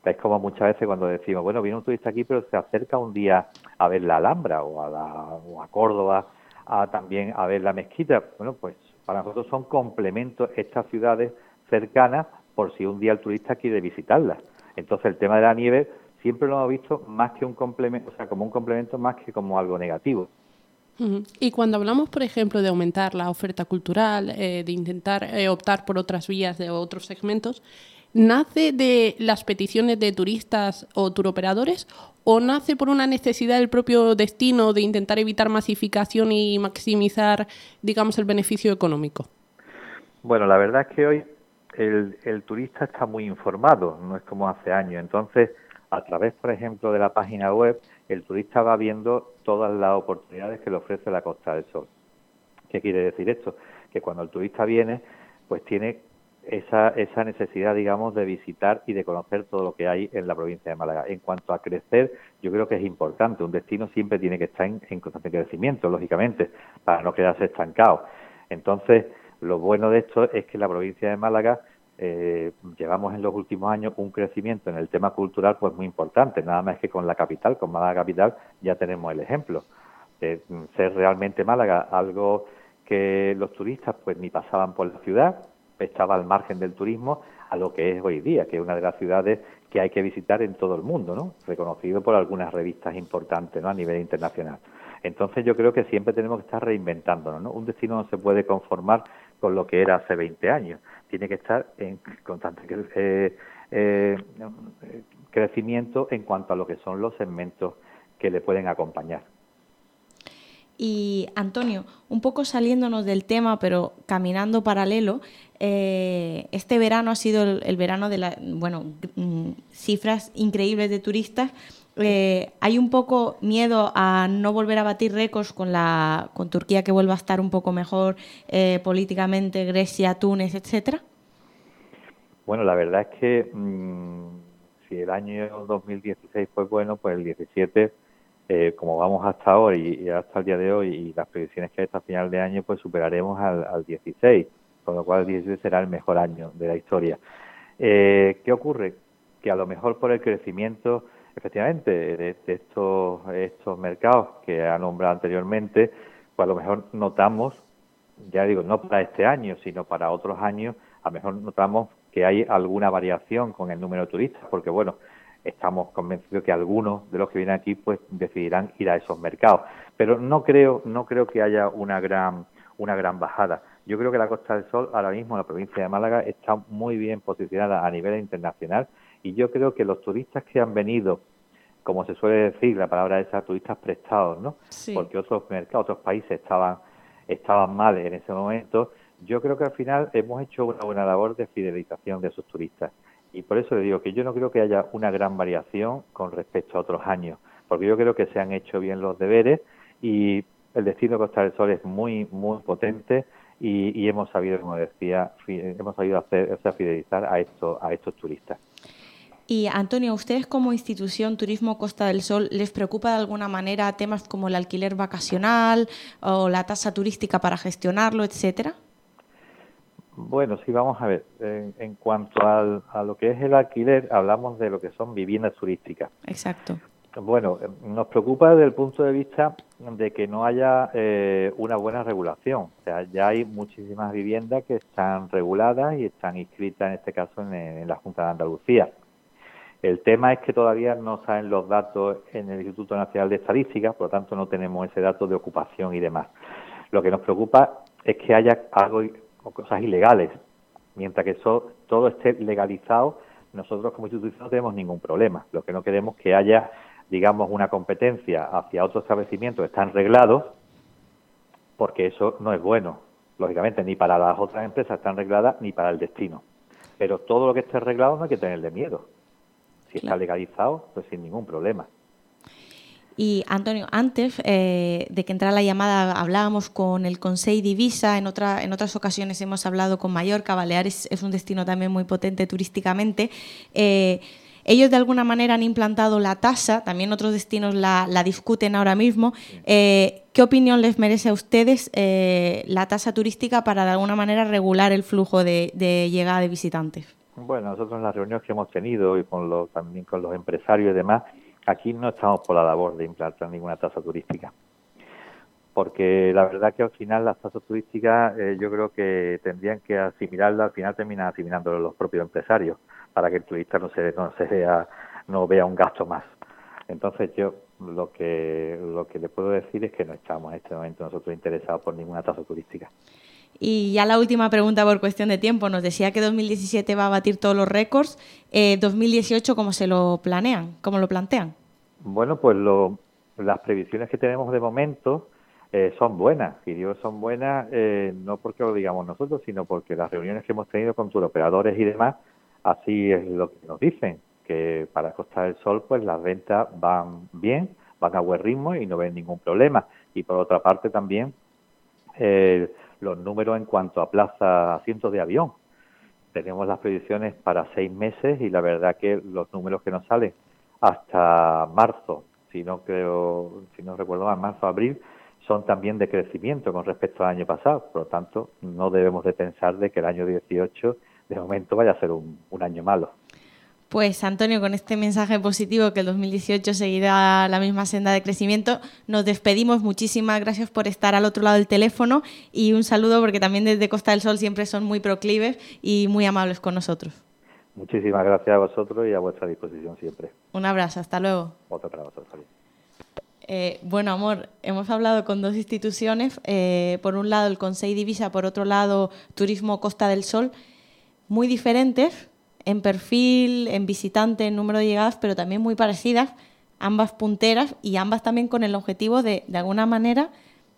Es como muchas veces cuando decimos, bueno, viene un turista aquí, pero se acerca un día a ver la Alhambra o a, la, o a Córdoba, a, también a ver la mezquita. Bueno, pues para nosotros son complementos estas ciudades cercanas por si un día el turista quiere visitarlas. Entonces el tema de la nieve siempre lo hemos visto más que un complemento, o sea, como un complemento más que como algo negativo. Y cuando hablamos, por ejemplo, de aumentar la oferta cultural, eh, de intentar eh, optar por otras vías de otros segmentos, ¿nace de las peticiones de turistas o turoperadores o nace por una necesidad del propio destino de intentar evitar masificación y maximizar, digamos, el beneficio económico? Bueno, la verdad es que hoy el, el turista está muy informado, no es como hace años. Entonces, a través, por ejemplo, de la página web, el turista va viendo todas las oportunidades que le ofrece la Costa del Sol. ¿Qué quiere decir esto? Que cuando el turista viene, pues tiene esa, esa necesidad, digamos, de visitar y de conocer todo lo que hay en la provincia de Málaga. En cuanto a crecer, yo creo que es importante. Un destino siempre tiene que estar en, en constante crecimiento, lógicamente, para no quedarse estancado. Entonces, lo bueno de esto es que la provincia de Málaga eh, llevamos en los últimos años un crecimiento en el tema cultural pues muy importante. Nada más que con la capital, con Málaga capital, ya tenemos el ejemplo. Eh, ser realmente Málaga algo que los turistas pues ni pasaban por la ciudad, estaba al margen del turismo, a lo que es hoy día, que es una de las ciudades que hay que visitar en todo el mundo, ¿no? Reconocido por algunas revistas importantes, ¿no? A nivel internacional. Entonces yo creo que siempre tenemos que estar reinventándonos, ¿no? Un destino no se puede conformar con lo que era hace veinte años, tiene que estar en constante eh, eh, crecimiento en cuanto a lo que son los segmentos que le pueden acompañar. Y Antonio, un poco saliéndonos del tema, pero caminando paralelo, eh, este verano ha sido el, el verano de la, bueno, cifras increíbles de turistas. Eh, hay un poco miedo a no volver a batir récords con la con Turquía, que vuelva a estar un poco mejor eh, políticamente, Grecia, Túnez, etcétera. Bueno, la verdad es que mmm, si el año dos mil dieciséis fue bueno, pues el diecisiete, eh, como vamos hasta ahora y, y hasta el día de hoy, y las previsiones que hay hasta final de año, pues superaremos al, al dieciséis, con lo cual el diecisiete será el mejor año de la historia. Eh, ¿Qué ocurre? Que a lo mejor por el crecimiento, efectivamente, de, de estos, estos mercados que ha nombrado anteriormente, pues a lo mejor notamos, ya digo, no para este año, sino para otros años, a lo mejor notamos que hay alguna variación con el número de turistas, porque bueno, estamos convencidos que algunos de los que vienen aquí pues decidirán ir a esos mercados, pero no creo, no creo que haya una gran, una gran bajada. Yo creo que la Costa del Sol ahora mismo, la provincia de Málaga, está muy bien posicionada a nivel internacional. Y yo creo que los turistas que han venido, como se suele decir, la palabra esa, turistas prestados, ¿no? Sí. Porque otros mercados, otros países estaban estaban mal en ese momento. Yo creo que al final hemos hecho una buena labor de fidelización de esos turistas. Y por eso le digo que yo no creo que haya una gran variación con respecto a otros años, porque yo creo que se han hecho bien los deberes y el destino Costa del Sol es muy, muy potente y, y hemos sabido, como decía, hemos sabido hacer, o sea, fidelizar a estos, a estos turistas. Y Antonio, ¿a ustedes como institución Turismo Costa del Sol les preocupa de alguna manera temas como el alquiler vacacional o la tasa turística para gestionarlo, etcétera? Bueno, sí, vamos a ver. En, en cuanto al, a lo que es el alquiler, hablamos de lo que son viviendas turísticas. Exacto. Bueno, nos preocupa desde el punto de vista de que no haya eh, una buena regulación. O sea, ya hay muchísimas viviendas que están reguladas y están inscritas, en este caso, en, en la Junta de Andalucía. El tema es que todavía no salen los datos en el Instituto Nacional de Estadística, por lo tanto no tenemos ese dato de ocupación y demás. Lo que nos preocupa es que haya algo o cosas ilegales. Mientras que eso todo esté legalizado, nosotros como institución no tenemos ningún problema. Lo que no queremos es que haya, digamos, una competencia hacia otros establecimientos que están reglados, porque eso no es bueno, lógicamente, ni para las otras empresas que están regladas, ni para el destino. Pero todo lo que esté reglado no hay que tenerle miedo. Si está legalizado, pues sin ningún problema. Y Antonio, antes eh, de que entrara la llamada hablábamos con el Consell d'Eivissa, en, otra, en otras ocasiones hemos hablado con Mallorca. Baleares es un destino también muy potente turísticamente. Eh, ellos de alguna manera han implantado la tasa, también otros destinos la, la discuten ahora mismo. Eh, ¿Qué opinión les merece a ustedes eh, la tasa turística para de alguna manera regular el flujo de, de llegada de visitantes? Bueno, nosotros en las reuniones que hemos tenido y con los, también con los empresarios y demás, aquí no estamos por la labor de implantar ninguna tasa turística. Porque la verdad que al final las tasas turísticas eh, yo creo que tendrían que asimilarlas, al final terminan asimilándolo los propios empresarios, para que el turista no se no se vea, no vea un gasto más. Entonces yo lo que lo que le puedo decir es que no estamos en este momento nosotros interesados por ninguna tasa turística. Y ya la última pregunta por cuestión de tiempo. Nos decía que dos mil diecisiete va a batir todos los récords. Eh, dos mil dieciocho, ¿cómo se lo planean? ¿Cómo lo plantean? Bueno, pues lo, las previsiones que tenemos de momento eh, son buenas. Y digo son buenas eh, no porque lo digamos nosotros, sino porque las reuniones que hemos tenido con turoperadores y demás, así es lo que nos dicen, que para Costa del Sol pues las ventas van bien, van a buen ritmo y no ven ningún problema. Y por otra parte también eh, los números en cuanto a plaza, asientos de avión. Tenemos las previsiones para seis meses y la verdad que los números que nos salen hasta marzo, si no creo, si no recuerdo mal, marzo, abril, son también de crecimiento con respecto al año pasado. Por lo tanto, no debemos de pensar de que el año dieciocho de momento vaya a ser un, un año malo. Pues Antonio, con este mensaje positivo que el dos mil dieciocho seguirá la misma senda de crecimiento, nos despedimos. Muchísimas gracias por estar al otro lado del teléfono y un saludo porque también desde Costa del Sol siempre son muy proclives y muy amables con nosotros. Muchísimas gracias a vosotros y a vuestra disposición siempre. Un abrazo, hasta luego. Otro para vosotros. Eh, bueno, Amor, hemos hablado con dos instituciones, eh, por un lado el Consell d'Eivissa, por otro lado Turismo Costa del Sol, muy diferentes en perfil, en visitante, en número de llegadas, pero también muy parecidas, ambas punteras y ambas también con el objetivo de, de alguna manera,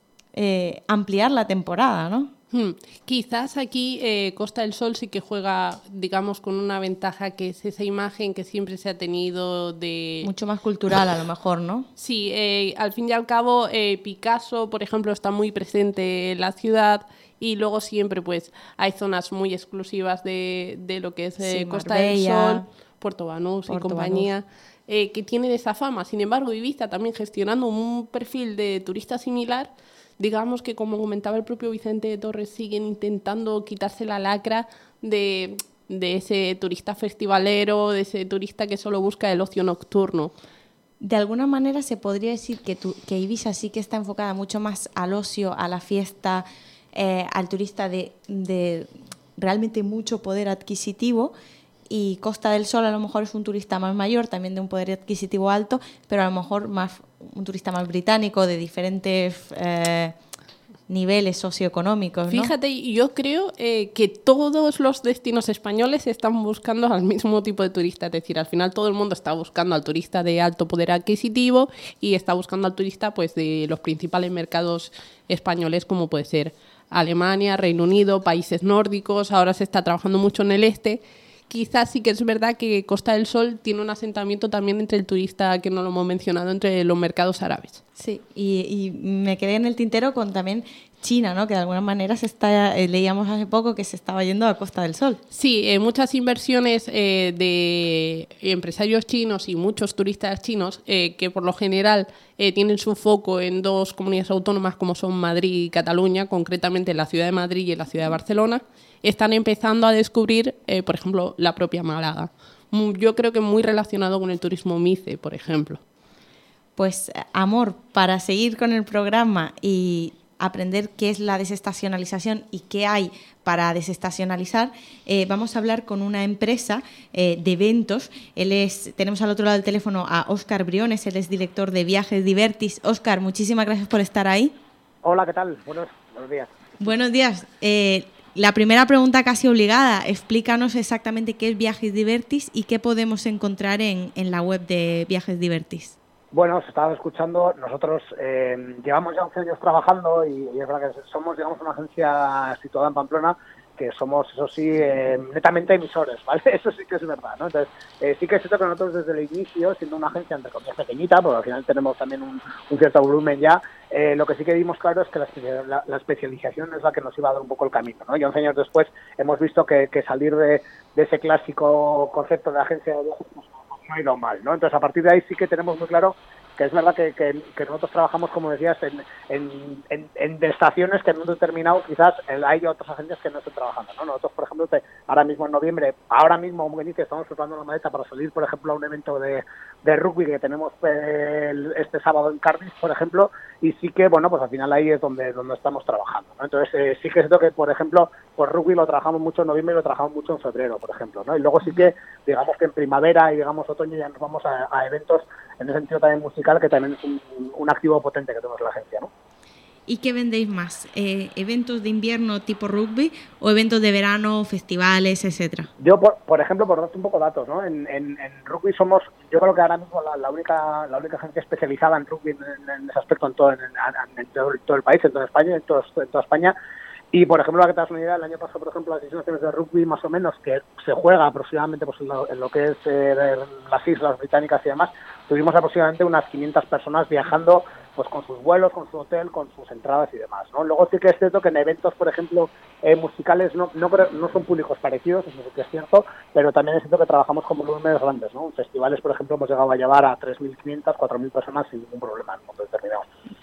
eh, ampliar la temporada, ¿no? Hmm. Quizás aquí eh, Costa del Sol sí que juega, digamos, con una ventaja que es esa imagen que siempre se ha tenido de... Mucho más cultural a lo mejor, ¿no? Sí, eh, al fin y al cabo eh, Picasso, por ejemplo, está muy presente en la ciudad y luego siempre pues hay zonas muy exclusivas de, de lo que es eh, sí, Costa Marbella, del Sol, Puerto Banús Puerto y compañía, Banús. Eh, que tienen esa fama. Sin embargo, Ibiza también gestionando un perfil de turista similar. Digamos que, como comentaba el propio Vicente de Torres, siguen intentando quitarse la lacra de, de ese turista festivalero, de ese turista que solo busca el ocio nocturno. De alguna manera se podría decir que, tu, que Ibiza sí que está enfocada mucho más al ocio, a la fiesta, eh, al turista de, de realmente mucho poder adquisitivo, y Costa del Sol a lo mejor es un turista más mayor, también de un poder adquisitivo alto, pero a lo mejor más un turista más británico, de diferentes eh, niveles socioeconómicos, ¿no? Fíjate, yo creo eh, que todos los destinos españoles están buscando al mismo tipo de turista, es decir, al final todo el mundo está buscando al turista de alto poder adquisitivo y está buscando al turista pues de los principales mercados españoles, como puede ser Alemania, Reino Unido, países nórdicos. Ahora se está trabajando mucho en el este. Quizás sí que es verdad que Costa del Sol tiene un asentamiento también entre el turista, que no lo hemos mencionado, entre los mercados árabes. Sí, y, y me quedé en el tintero con también China, ¿no? Que de alguna manera se está, eh, leíamos hace poco que se estaba yendo a Costa del Sol. Sí, eh, muchas inversiones eh, de empresarios chinos y muchos turistas chinos eh, que por lo general eh, tienen su foco en dos comunidades autónomas como son Madrid y Cataluña, concretamente en la ciudad de Madrid y en la ciudad de Barcelona, están empezando a descubrir, eh, por ejemplo, la propia Málaga. Yo creo que muy relacionado con el turismo MICE, por ejemplo. Pues, Amor, para seguir con el programa y aprender qué es la desestacionalización y qué hay para desestacionalizar, eh, vamos a hablar con una empresa eh, de eventos. Él es, tenemos al otro lado del teléfono a Óscar Briones, él es director de Viajes Divertis. Óscar, muchísimas gracias por estar ahí. Hola, ¿qué tal? Buenos, buenos días. Buenos días. Eh, la primera pregunta casi obligada, explícanos exactamente qué es Viajes Divertis y qué podemos encontrar en, en la web de Viajes Divertis. Bueno, os estaba escuchando. Nosotros eh, llevamos ya once años trabajando y, y es verdad que somos, digamos, una agencia situada en Pamplona, que somos, eso sí, eh, netamente emisores, ¿vale? Eso sí que es verdad, ¿no? Entonces, eh, sí que es cierto que nosotros desde el inicio, siendo una agencia entre comillas pequeñita, porque al final tenemos también un, un cierto volumen ya, eh, lo que sí que dimos claro es que la, la, la especialización es la que nos iba a dar un poco el camino, ¿no? Y once años después hemos visto que, que salir de, de ese clásico concepto de agencia de viajes pues, no ha ido mal, ¿no? Entonces, a partir de ahí sí que tenemos muy claro que es verdad que, que, que nosotros trabajamos, como decías, en, en, en, en estaciones que en un determinado quizás hay otras agencias que no están trabajando, ¿no? Nosotros, por ejemplo, te, ahora mismo en noviembre, ahora mismo, como dice, estamos preparando la maleta para salir, por ejemplo, a un evento de, de rugby que tenemos eh, el, este sábado en Cardiff, por ejemplo, y sí que, bueno, pues al final ahí es donde, donde estamos trabajando, ¿no? Entonces, eh, sí que es cierto que, por ejemplo, pues rugby lo trabajamos mucho en noviembre y lo trabajamos mucho en febrero, por ejemplo, ¿no? Y luego sí que, digamos que en primavera y, digamos, otoño ya nos vamos a, a eventos en ese sentido también musical, que también es un, un activo potente que tenemos en la agencia, ¿no? ¿Y qué vendéis más? Eh, ¿Eventos de invierno tipo rugby o eventos de verano, festivales, etcétera? Yo, por, por ejemplo, por darte un poco datos, ¿no? En, en, en rugby somos, yo creo que ahora mismo la, la única la única agencia especializada en rugby en, en, en ese aspecto en todo, en, en, en todo, todo el país, en toda España, en, todo, en toda España. Y, por ejemplo, la que te das una idea, el año pasado, por ejemplo, las seis naciones de rugby, más o menos, que se juega aproximadamente pues, en, lo, en lo que es eh, las islas británicas y demás, tuvimos aproximadamente unas quinientas personas viajando pues con sus vuelos, con su hotel, con sus entradas y demás, ¿no? Luego sí que es cierto que en eventos, por ejemplo, eh, musicales no, no no son públicos parecidos, eso sí que es cierto, pero también es cierto que trabajamos con volúmenes grandes, ¿no? En festivales, por ejemplo, hemos llegado a llevar a tres mil quinientas, cuatro mil personas sin ningún problema en un momento determinado.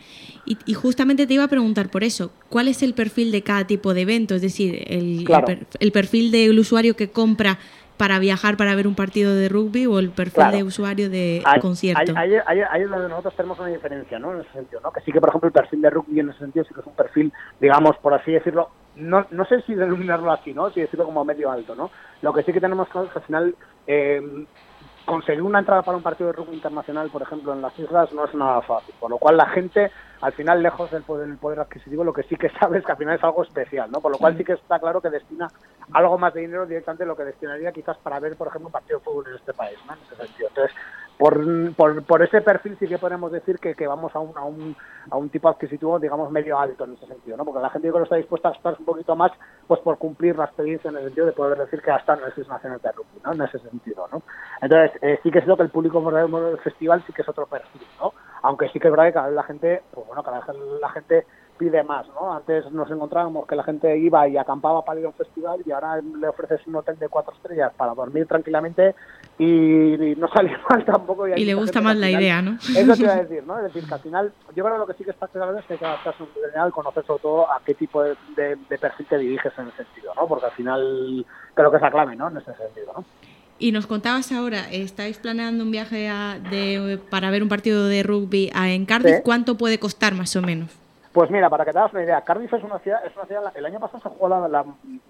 Y, y justamente te iba a preguntar por eso, ¿cuál es el perfil de cada tipo de evento? Es decir, el, claro. el, per, el perfil del usuario que compra para viajar para ver un partido de rugby o el perfil claro. de usuario de hay, concierto. Ahí es donde nosotros tenemos una diferencia, ¿no? En ese sentido, ¿no? Que sí que, por ejemplo, el perfil de rugby en ese sentido sí que es un perfil, digamos, por así decirlo, no no sé si denominarlo así, ¿no? Si decirlo como medio alto, ¿no? Lo que sí que tenemos claro es que al final eh, conseguir una entrada para un partido de rugby internacional, por ejemplo, en las islas no es nada fácil, por lo cual la gente, al final, lejos del poder, del poder adquisitivo, lo que sí que sabe es que al final es algo especial, ¿no? Por lo cual sí que está claro que destina algo más de dinero directamente de lo que destinaría quizás para ver, por ejemplo, un partido de fútbol en este país, ¿no? En ese sentido. Entonces, por, por, por ese perfil sí que podemos decir que, que vamos a un, a, un, a un tipo adquisitivo, digamos, medio alto en ese sentido, ¿no? Porque la gente yo creo que está dispuesta a gastar un poquito más, pues por cumplir la experiencia en el sentido de poder decir que hasta en las seis naciones de rugby, ¿no? En ese sentido, ¿no? Entonces, eh, sí que es lo que el público del festival sí que es otro perfil, ¿no? Aunque sí que es verdad que cada vez la gente, pues bueno, cada vez la gente pide más, ¿no? Antes nos encontrábamos que la gente iba y acampaba para ir a un festival y ahora le ofreces un hotel de cuatro estrellas para dormir tranquilamente y, y no sale mal tampoco. Y, y le gusta más la final, idea, ¿no? Eso te iba a decir, ¿no? Es decir, que al final, yo creo que lo que sí que está claro es que hay que adaptarse en general, conocer sobre todo a qué tipo de, de, de perfil te diriges en ese sentido, ¿no? Porque al final creo que es la clave, ¿no? En ese sentido, ¿no? Y nos contabas ahora, estáis planeando un viaje a, de, para ver un partido de rugby a, en Cardiff, ¿sí? ¿Cuánto puede costar más o menos? Pues mira, para que te hagas una idea, Cardiff es una ciudad, es una ciudad, el año pasado se jugó la, la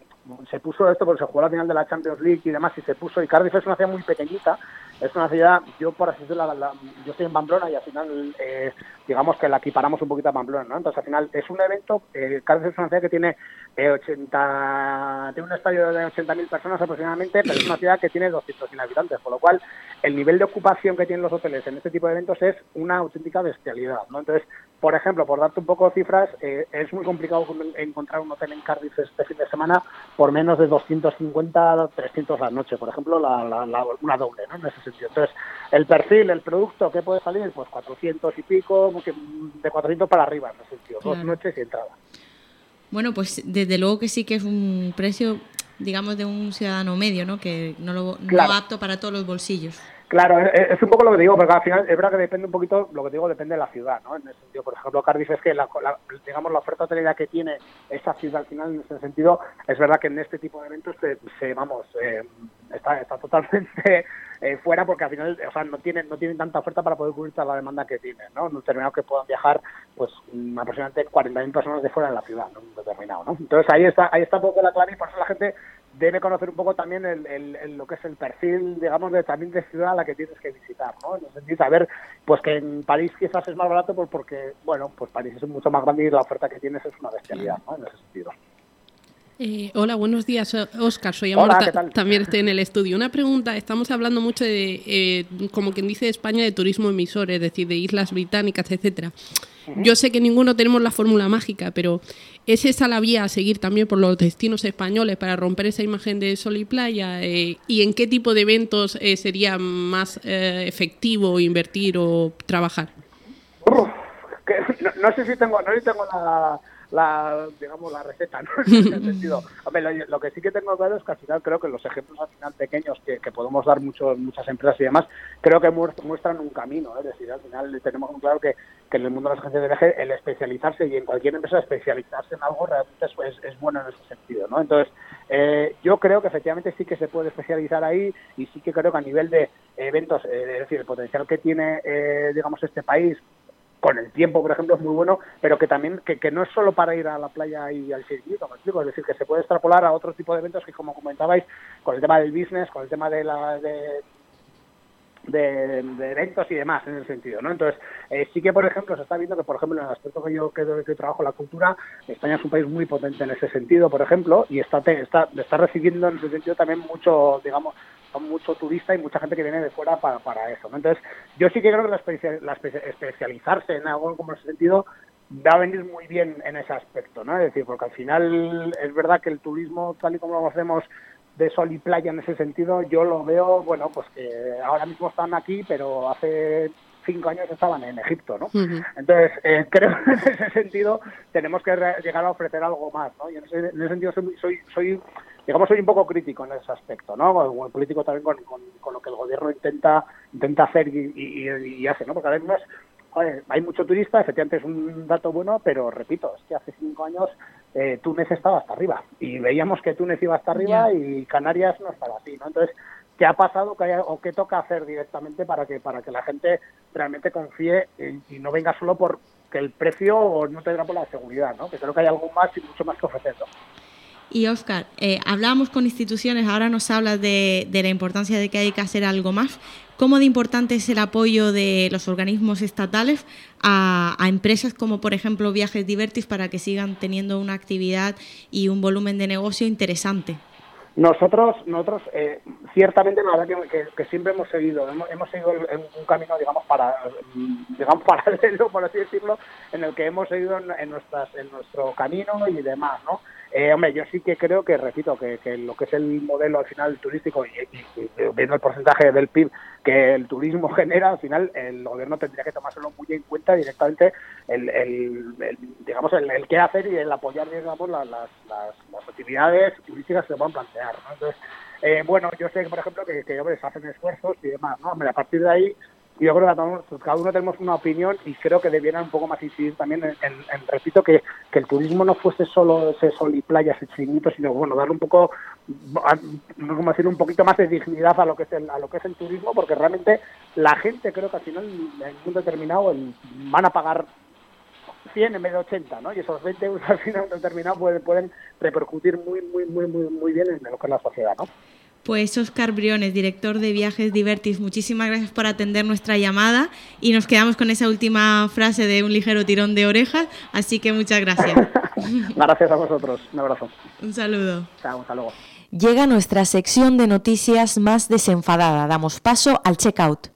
se puso esto porque se jugó la final de la Champions League y demás y se puso, y Cardiff es una ciudad muy pequeñita, es una ciudad, yo por así decirlo, la, la, yo estoy en Pamplona y al final eh, digamos que la equiparamos un poquito a Pamplona, ¿no? Entonces al final es un evento, eh, Cardiff es una ciudad que tiene eh, ochenta, tiene un estadio de ochenta mil personas aproximadamente, pero es una ciudad que tiene doscientos mil habitantes, por lo cual el nivel de ocupación que tienen los hoteles en este tipo de eventos es una auténtica bestialidad, ¿no? Entonces, por ejemplo, por darte un poco de cifras, eh, es muy complicado encontrar un hotel en Cardiff este fin de semana por menos de doscientos cincuenta, trescientos la noche, por ejemplo, la, la, la, una doble, ¿no? En ese sentido. Entonces, el perfil, el producto, ¿qué puede salir? Pues cuatrocientos y pico, de cuatrocientos para arriba, en ese sentido, claro. Dos noches y entrada. Bueno, pues desde luego que sí que es un precio, digamos, de un ciudadano medio, ¿no? Que no lo claro. no apto para todos los bolsillos. Claro, es, es un poco lo que digo, porque al final es verdad que depende un poquito, lo que digo, depende de la ciudad, ¿no? En ese sentido, por ejemplo, Cardiff es que, la, la, digamos, la oferta hotelera que tiene esa ciudad al final, en ese sentido, es verdad que en este tipo de eventos se, se vamos, eh, está, está totalmente eh, fuera porque al final, o sea, no tienen, no tienen tanta oferta para poder cubrir toda la demanda que tienen, ¿no? En un determinado que puedan viajar, pues, aproximadamente cuarenta mil personas de fuera de la ciudad, ¿no? Un determinado, ¿no? Entonces ahí está, ahí está un poco la clave y por eso la gente debe conocer un poco también el, el, el, lo que es el perfil, digamos, de también de ciudad a la que tienes que visitar, ¿no? En el sentido de saber, pues que en París quizás es más barato pues porque, bueno, pues París es mucho más grande y la oferta que tienes es una bestialidad, ¿no? En ese sentido. Eh, hola, buenos días, Óscar. Soy Amor, ta- también estoy en el estudio. Una pregunta, estamos hablando mucho de, eh, como quien dice, de España, de turismo emisor, es decir, de islas británicas, etcétera. Uh-huh. Yo sé que ninguno tenemos la fórmula mágica, pero ¿es esa la vía a seguir también por los destinos españoles para romper esa imagen de sol y playa? Eh, ¿Y en qué tipo de eventos eh, sería más eh, efectivo invertir o trabajar? Uf, que, no, no sé si tengo, no sé si tengo la... la digamos la receta, ¿no? En ese sentido. Hombre, lo, lo que sí que tengo claro es que al final creo que los ejemplos al final pequeños que, que podemos dar mucho, muchas empresas y demás, creo que muestran un camino, ¿eh? Es decir, al final tenemos muy claro que, que en el mundo de las agencias de viaje el especializarse y en cualquier empresa especializarse en algo realmente es, es, es bueno en ese sentido, ¿no? Entonces, eh, yo creo que efectivamente sí que se puede especializar ahí y sí que creo que a nivel de eventos, eh, es decir, el potencial que tiene, eh, digamos, este país con el tiempo, por ejemplo, es muy bueno, pero que también que, que no es solo para ir a la playa y al chiringuito, me explico, es decir, que se puede extrapolar a otro tipo de eventos que, como comentabais, con el tema del business, con el tema de la de, de, de eventos y demás, en ese sentido, ¿no? Entonces, eh, sí que, por ejemplo, se está viendo que, por ejemplo, en el aspecto que yo que, que trabajo, la cultura, España es un país muy potente en ese sentido, por ejemplo, y está, está, está recibiendo en ese sentido también mucho, digamos, mucho turista y mucha gente que viene de fuera para, para eso, ¿no? Entonces, yo sí que creo que la, especia, la espe, especializarse en algo como ese sentido va a venir muy bien en ese aspecto, ¿no? Es decir, porque al final es verdad que el turismo, tal y como lo hacemos de sol y playa en ese sentido, yo lo veo, bueno, pues que ahora mismo están aquí, pero hace cinco años estaban en Egipto, ¿no? Uh-huh. Entonces, eh, creo que en ese sentido tenemos que re- llegar a ofrecer algo más, ¿no? Y en ese, en ese sentido soy, soy, soy digamos, soy un poco crítico en ese aspecto, ¿no? O el político también con, con, con lo que el gobierno intenta intenta hacer y, y, y hace, ¿no? Porque a veces joder, hay mucho turista, efectivamente es un dato bueno, pero repito, es que hace cinco años eh, Túnez estaba hasta arriba y veíamos que Túnez iba hasta arriba yeah. y Canarias no estaba así, ¿no? Entonces, ¿qué ha pasado que haya, o qué toca hacer directamente para que para que la gente realmente confíe y, y no venga solo por que el precio o no tendrá por la seguridad, ¿no? Que creo que hay algo más y mucho más que ofrecer, ¿no? Y Óscar, eh, hablábamos con instituciones, ahora nos hablas de, de la importancia de que hay que hacer algo más. ¿Cómo de importante es el apoyo de los organismos estatales a, a empresas como, por ejemplo, Viajes Divertis para que sigan teniendo una actividad y un volumen de negocio interesante? Nosotros, nosotros eh, ciertamente, la verdad que, que, que siempre hemos seguido, hemos, hemos seguido en un camino, digamos, para, digamos, paralelo, por así decirlo, en el que hemos seguido en, en, nuestras, en nuestro camino y demás, ¿no? Eh, hombre, yo sí que creo que, repito, que, que lo que es el modelo al final turístico y, y, y viendo el porcentaje del P I B que el turismo genera, al final el gobierno tendría que tomárselo muy en cuenta directamente el, el, el digamos, el, el qué hacer y el apoyar, digamos, las, las, las, las actividades turísticas que se puedan plantear, ¿no? Entonces, eh, bueno, yo sé, por ejemplo, que, que hombre, se hacen esfuerzos y demás, ¿no? Hombre, a partir de ahí, yo creo que cada, cada uno tenemos una opinión y creo que debiera un poco más incidir también en, en, en repito, que, que el turismo no fuese solo ese sol y playas y chiringuitos, sino, bueno, darle un poco, no como decir, un poquito más de dignidad a lo que es el, a lo que es el turismo, porque realmente la gente, creo que al final, en un determinado, el, van a pagar cien en vez de ochenta, ¿no? Y esos veinte euros al final determinado pueden, pueden repercutir muy, muy, muy, muy, muy bien en lo que es la sociedad, ¿no? Pues Óscar Briones, director de Viajes Divertis, muchísimas gracias por atender nuestra llamada y nos quedamos con esa última frase de un ligero tirón de orejas, así que muchas gracias. Gracias a vosotros, un abrazo. Un saludo. Chao, hasta luego. Llega nuestra sección de noticias más desenfadada, damos paso al checkout.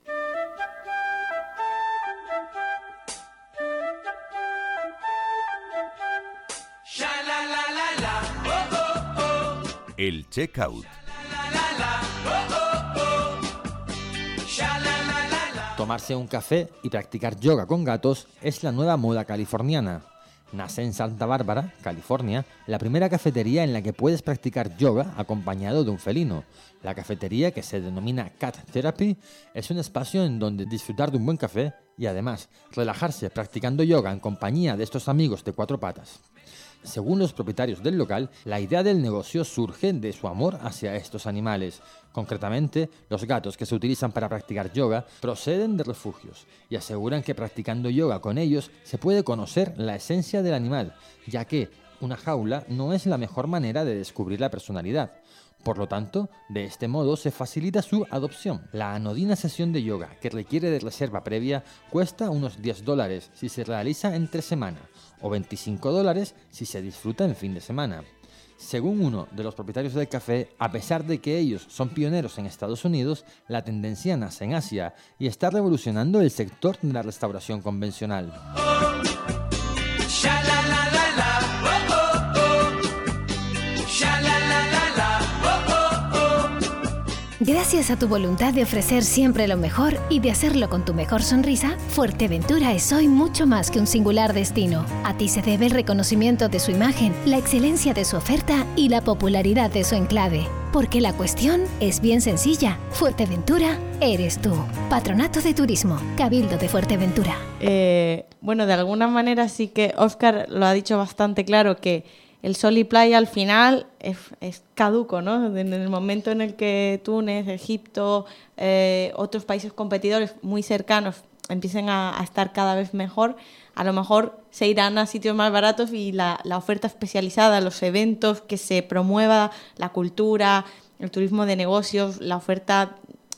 El checkout. Tomarse un café y practicar yoga con gatos es la nueva moda californiana. Nace en Santa Bárbara, California, la primera cafetería en la que puedes practicar yoga acompañado de un felino. La cafetería, que se denomina Cat Therapy, es un espacio en donde disfrutar de un buen café y además relajarse practicando yoga en compañía de estos amigos de cuatro patas. Según los propietarios del local, la idea del negocio surge de su amor hacia estos animales. Concretamente, los gatos que se utilizan para practicar yoga proceden de refugios y aseguran que practicando yoga con ellos se puede conocer la esencia del animal, ya que una jaula no es la mejor manera de descubrir la personalidad. Por lo tanto, de este modo se facilita su adopción. La anodina sesión de yoga, que requiere de reserva previa, cuesta unos diez dólares si se realiza entre semana, o veinticinco dólares si se disfruta en fin de semana. Según uno de los propietarios del café, a pesar de que ellos son pioneros en Estados Unidos, la tendencia nace en Asia y está revolucionando el sector de la restauración convencional. Gracias a tu voluntad de ofrecer siempre lo mejor y de hacerlo con tu mejor sonrisa, Fuerteventura es hoy mucho más que un singular destino. A ti se debe el reconocimiento de su imagen, la excelencia de su oferta y la popularidad de su enclave. Porque la cuestión es bien sencilla. Fuerteventura eres tú. Patronato de Turismo, Cabildo de Fuerteventura. Eh, bueno, de alguna manera sí que Óscar lo ha dicho bastante claro, que el sol y playa al final es, es caduco, ¿no? En el momento en el que Túnez, Egipto, eh, otros países competidores muy cercanos empiecen a, a estar cada vez mejor, a lo mejor se irán a sitios más baratos y la, la oferta especializada, los eventos, que se promueva la cultura, el turismo de negocios, la oferta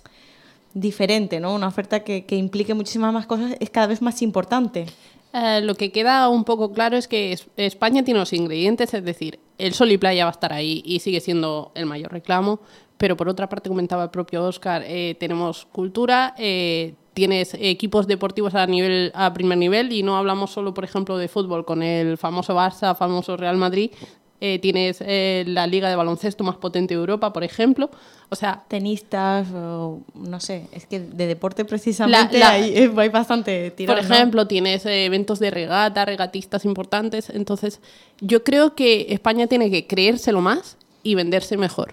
diferente, ¿no? Una oferta que, que implique muchísimas más cosas es cada vez más importante. Eh, lo que queda un poco claro es que España tiene los ingredientes, es decir, el sol y playa va a estar ahí y sigue siendo el mayor reclamo, pero por otra parte, comentaba el propio Óscar, eh, tenemos cultura, eh, tienes equipos deportivos a nivel a primer nivel y no hablamos solo, por ejemplo, de fútbol con el famoso Barça, famoso Real Madrid. Eh, tienes eh, la liga de baloncesto más potente de Europa, por ejemplo. O sea, tenistas, o, no sé, es que de deporte precisamente la, la, hay, hay bastante tirón. Por ejemplo, ¿no? Tienes eh, eventos de regata, regatistas importantes. Entonces, yo creo que España tiene que creérselo más y venderse mejor.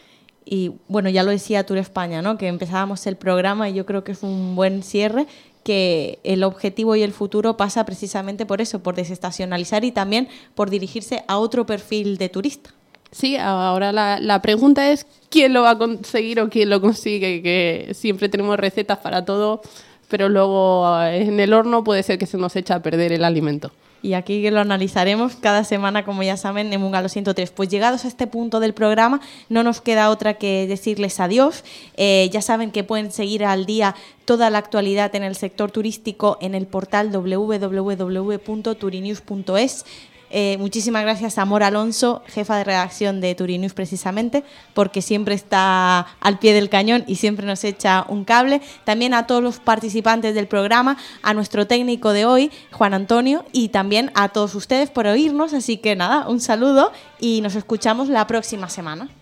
Y bueno, ya lo decía Tour España, ¿no? Que empezábamos el programa y yo creo que es un buen cierre, que el objetivo y el futuro pasa precisamente por eso, por desestacionalizar y también por dirigirse a otro perfil de turista. Sí, ahora la, la pregunta es quién lo va a conseguir o quién lo consigue, que siempre tenemos recetas para todo, pero luego en el horno puede ser que se nos echa a perder el alimento. Y aquí lo analizaremos cada semana, como ya saben, en Bungalow ciento tres. Pues llegados a este punto del programa, no nos queda otra que decirles adiós. Eh, ya saben que pueden seguir al día toda la actualidad en el sector turístico en el portal doble u doble u doble u punto turinews punto es. Eh, muchísimas gracias a Mora Alonso, jefa de redacción de Turinews precisamente, porque siempre está al pie del cañón y siempre nos echa un cable. También a todos los participantes del programa, a nuestro técnico de hoy, Juan Antonio, y también a todos ustedes por oírnos. Así que nada, un saludo y nos escuchamos la próxima semana.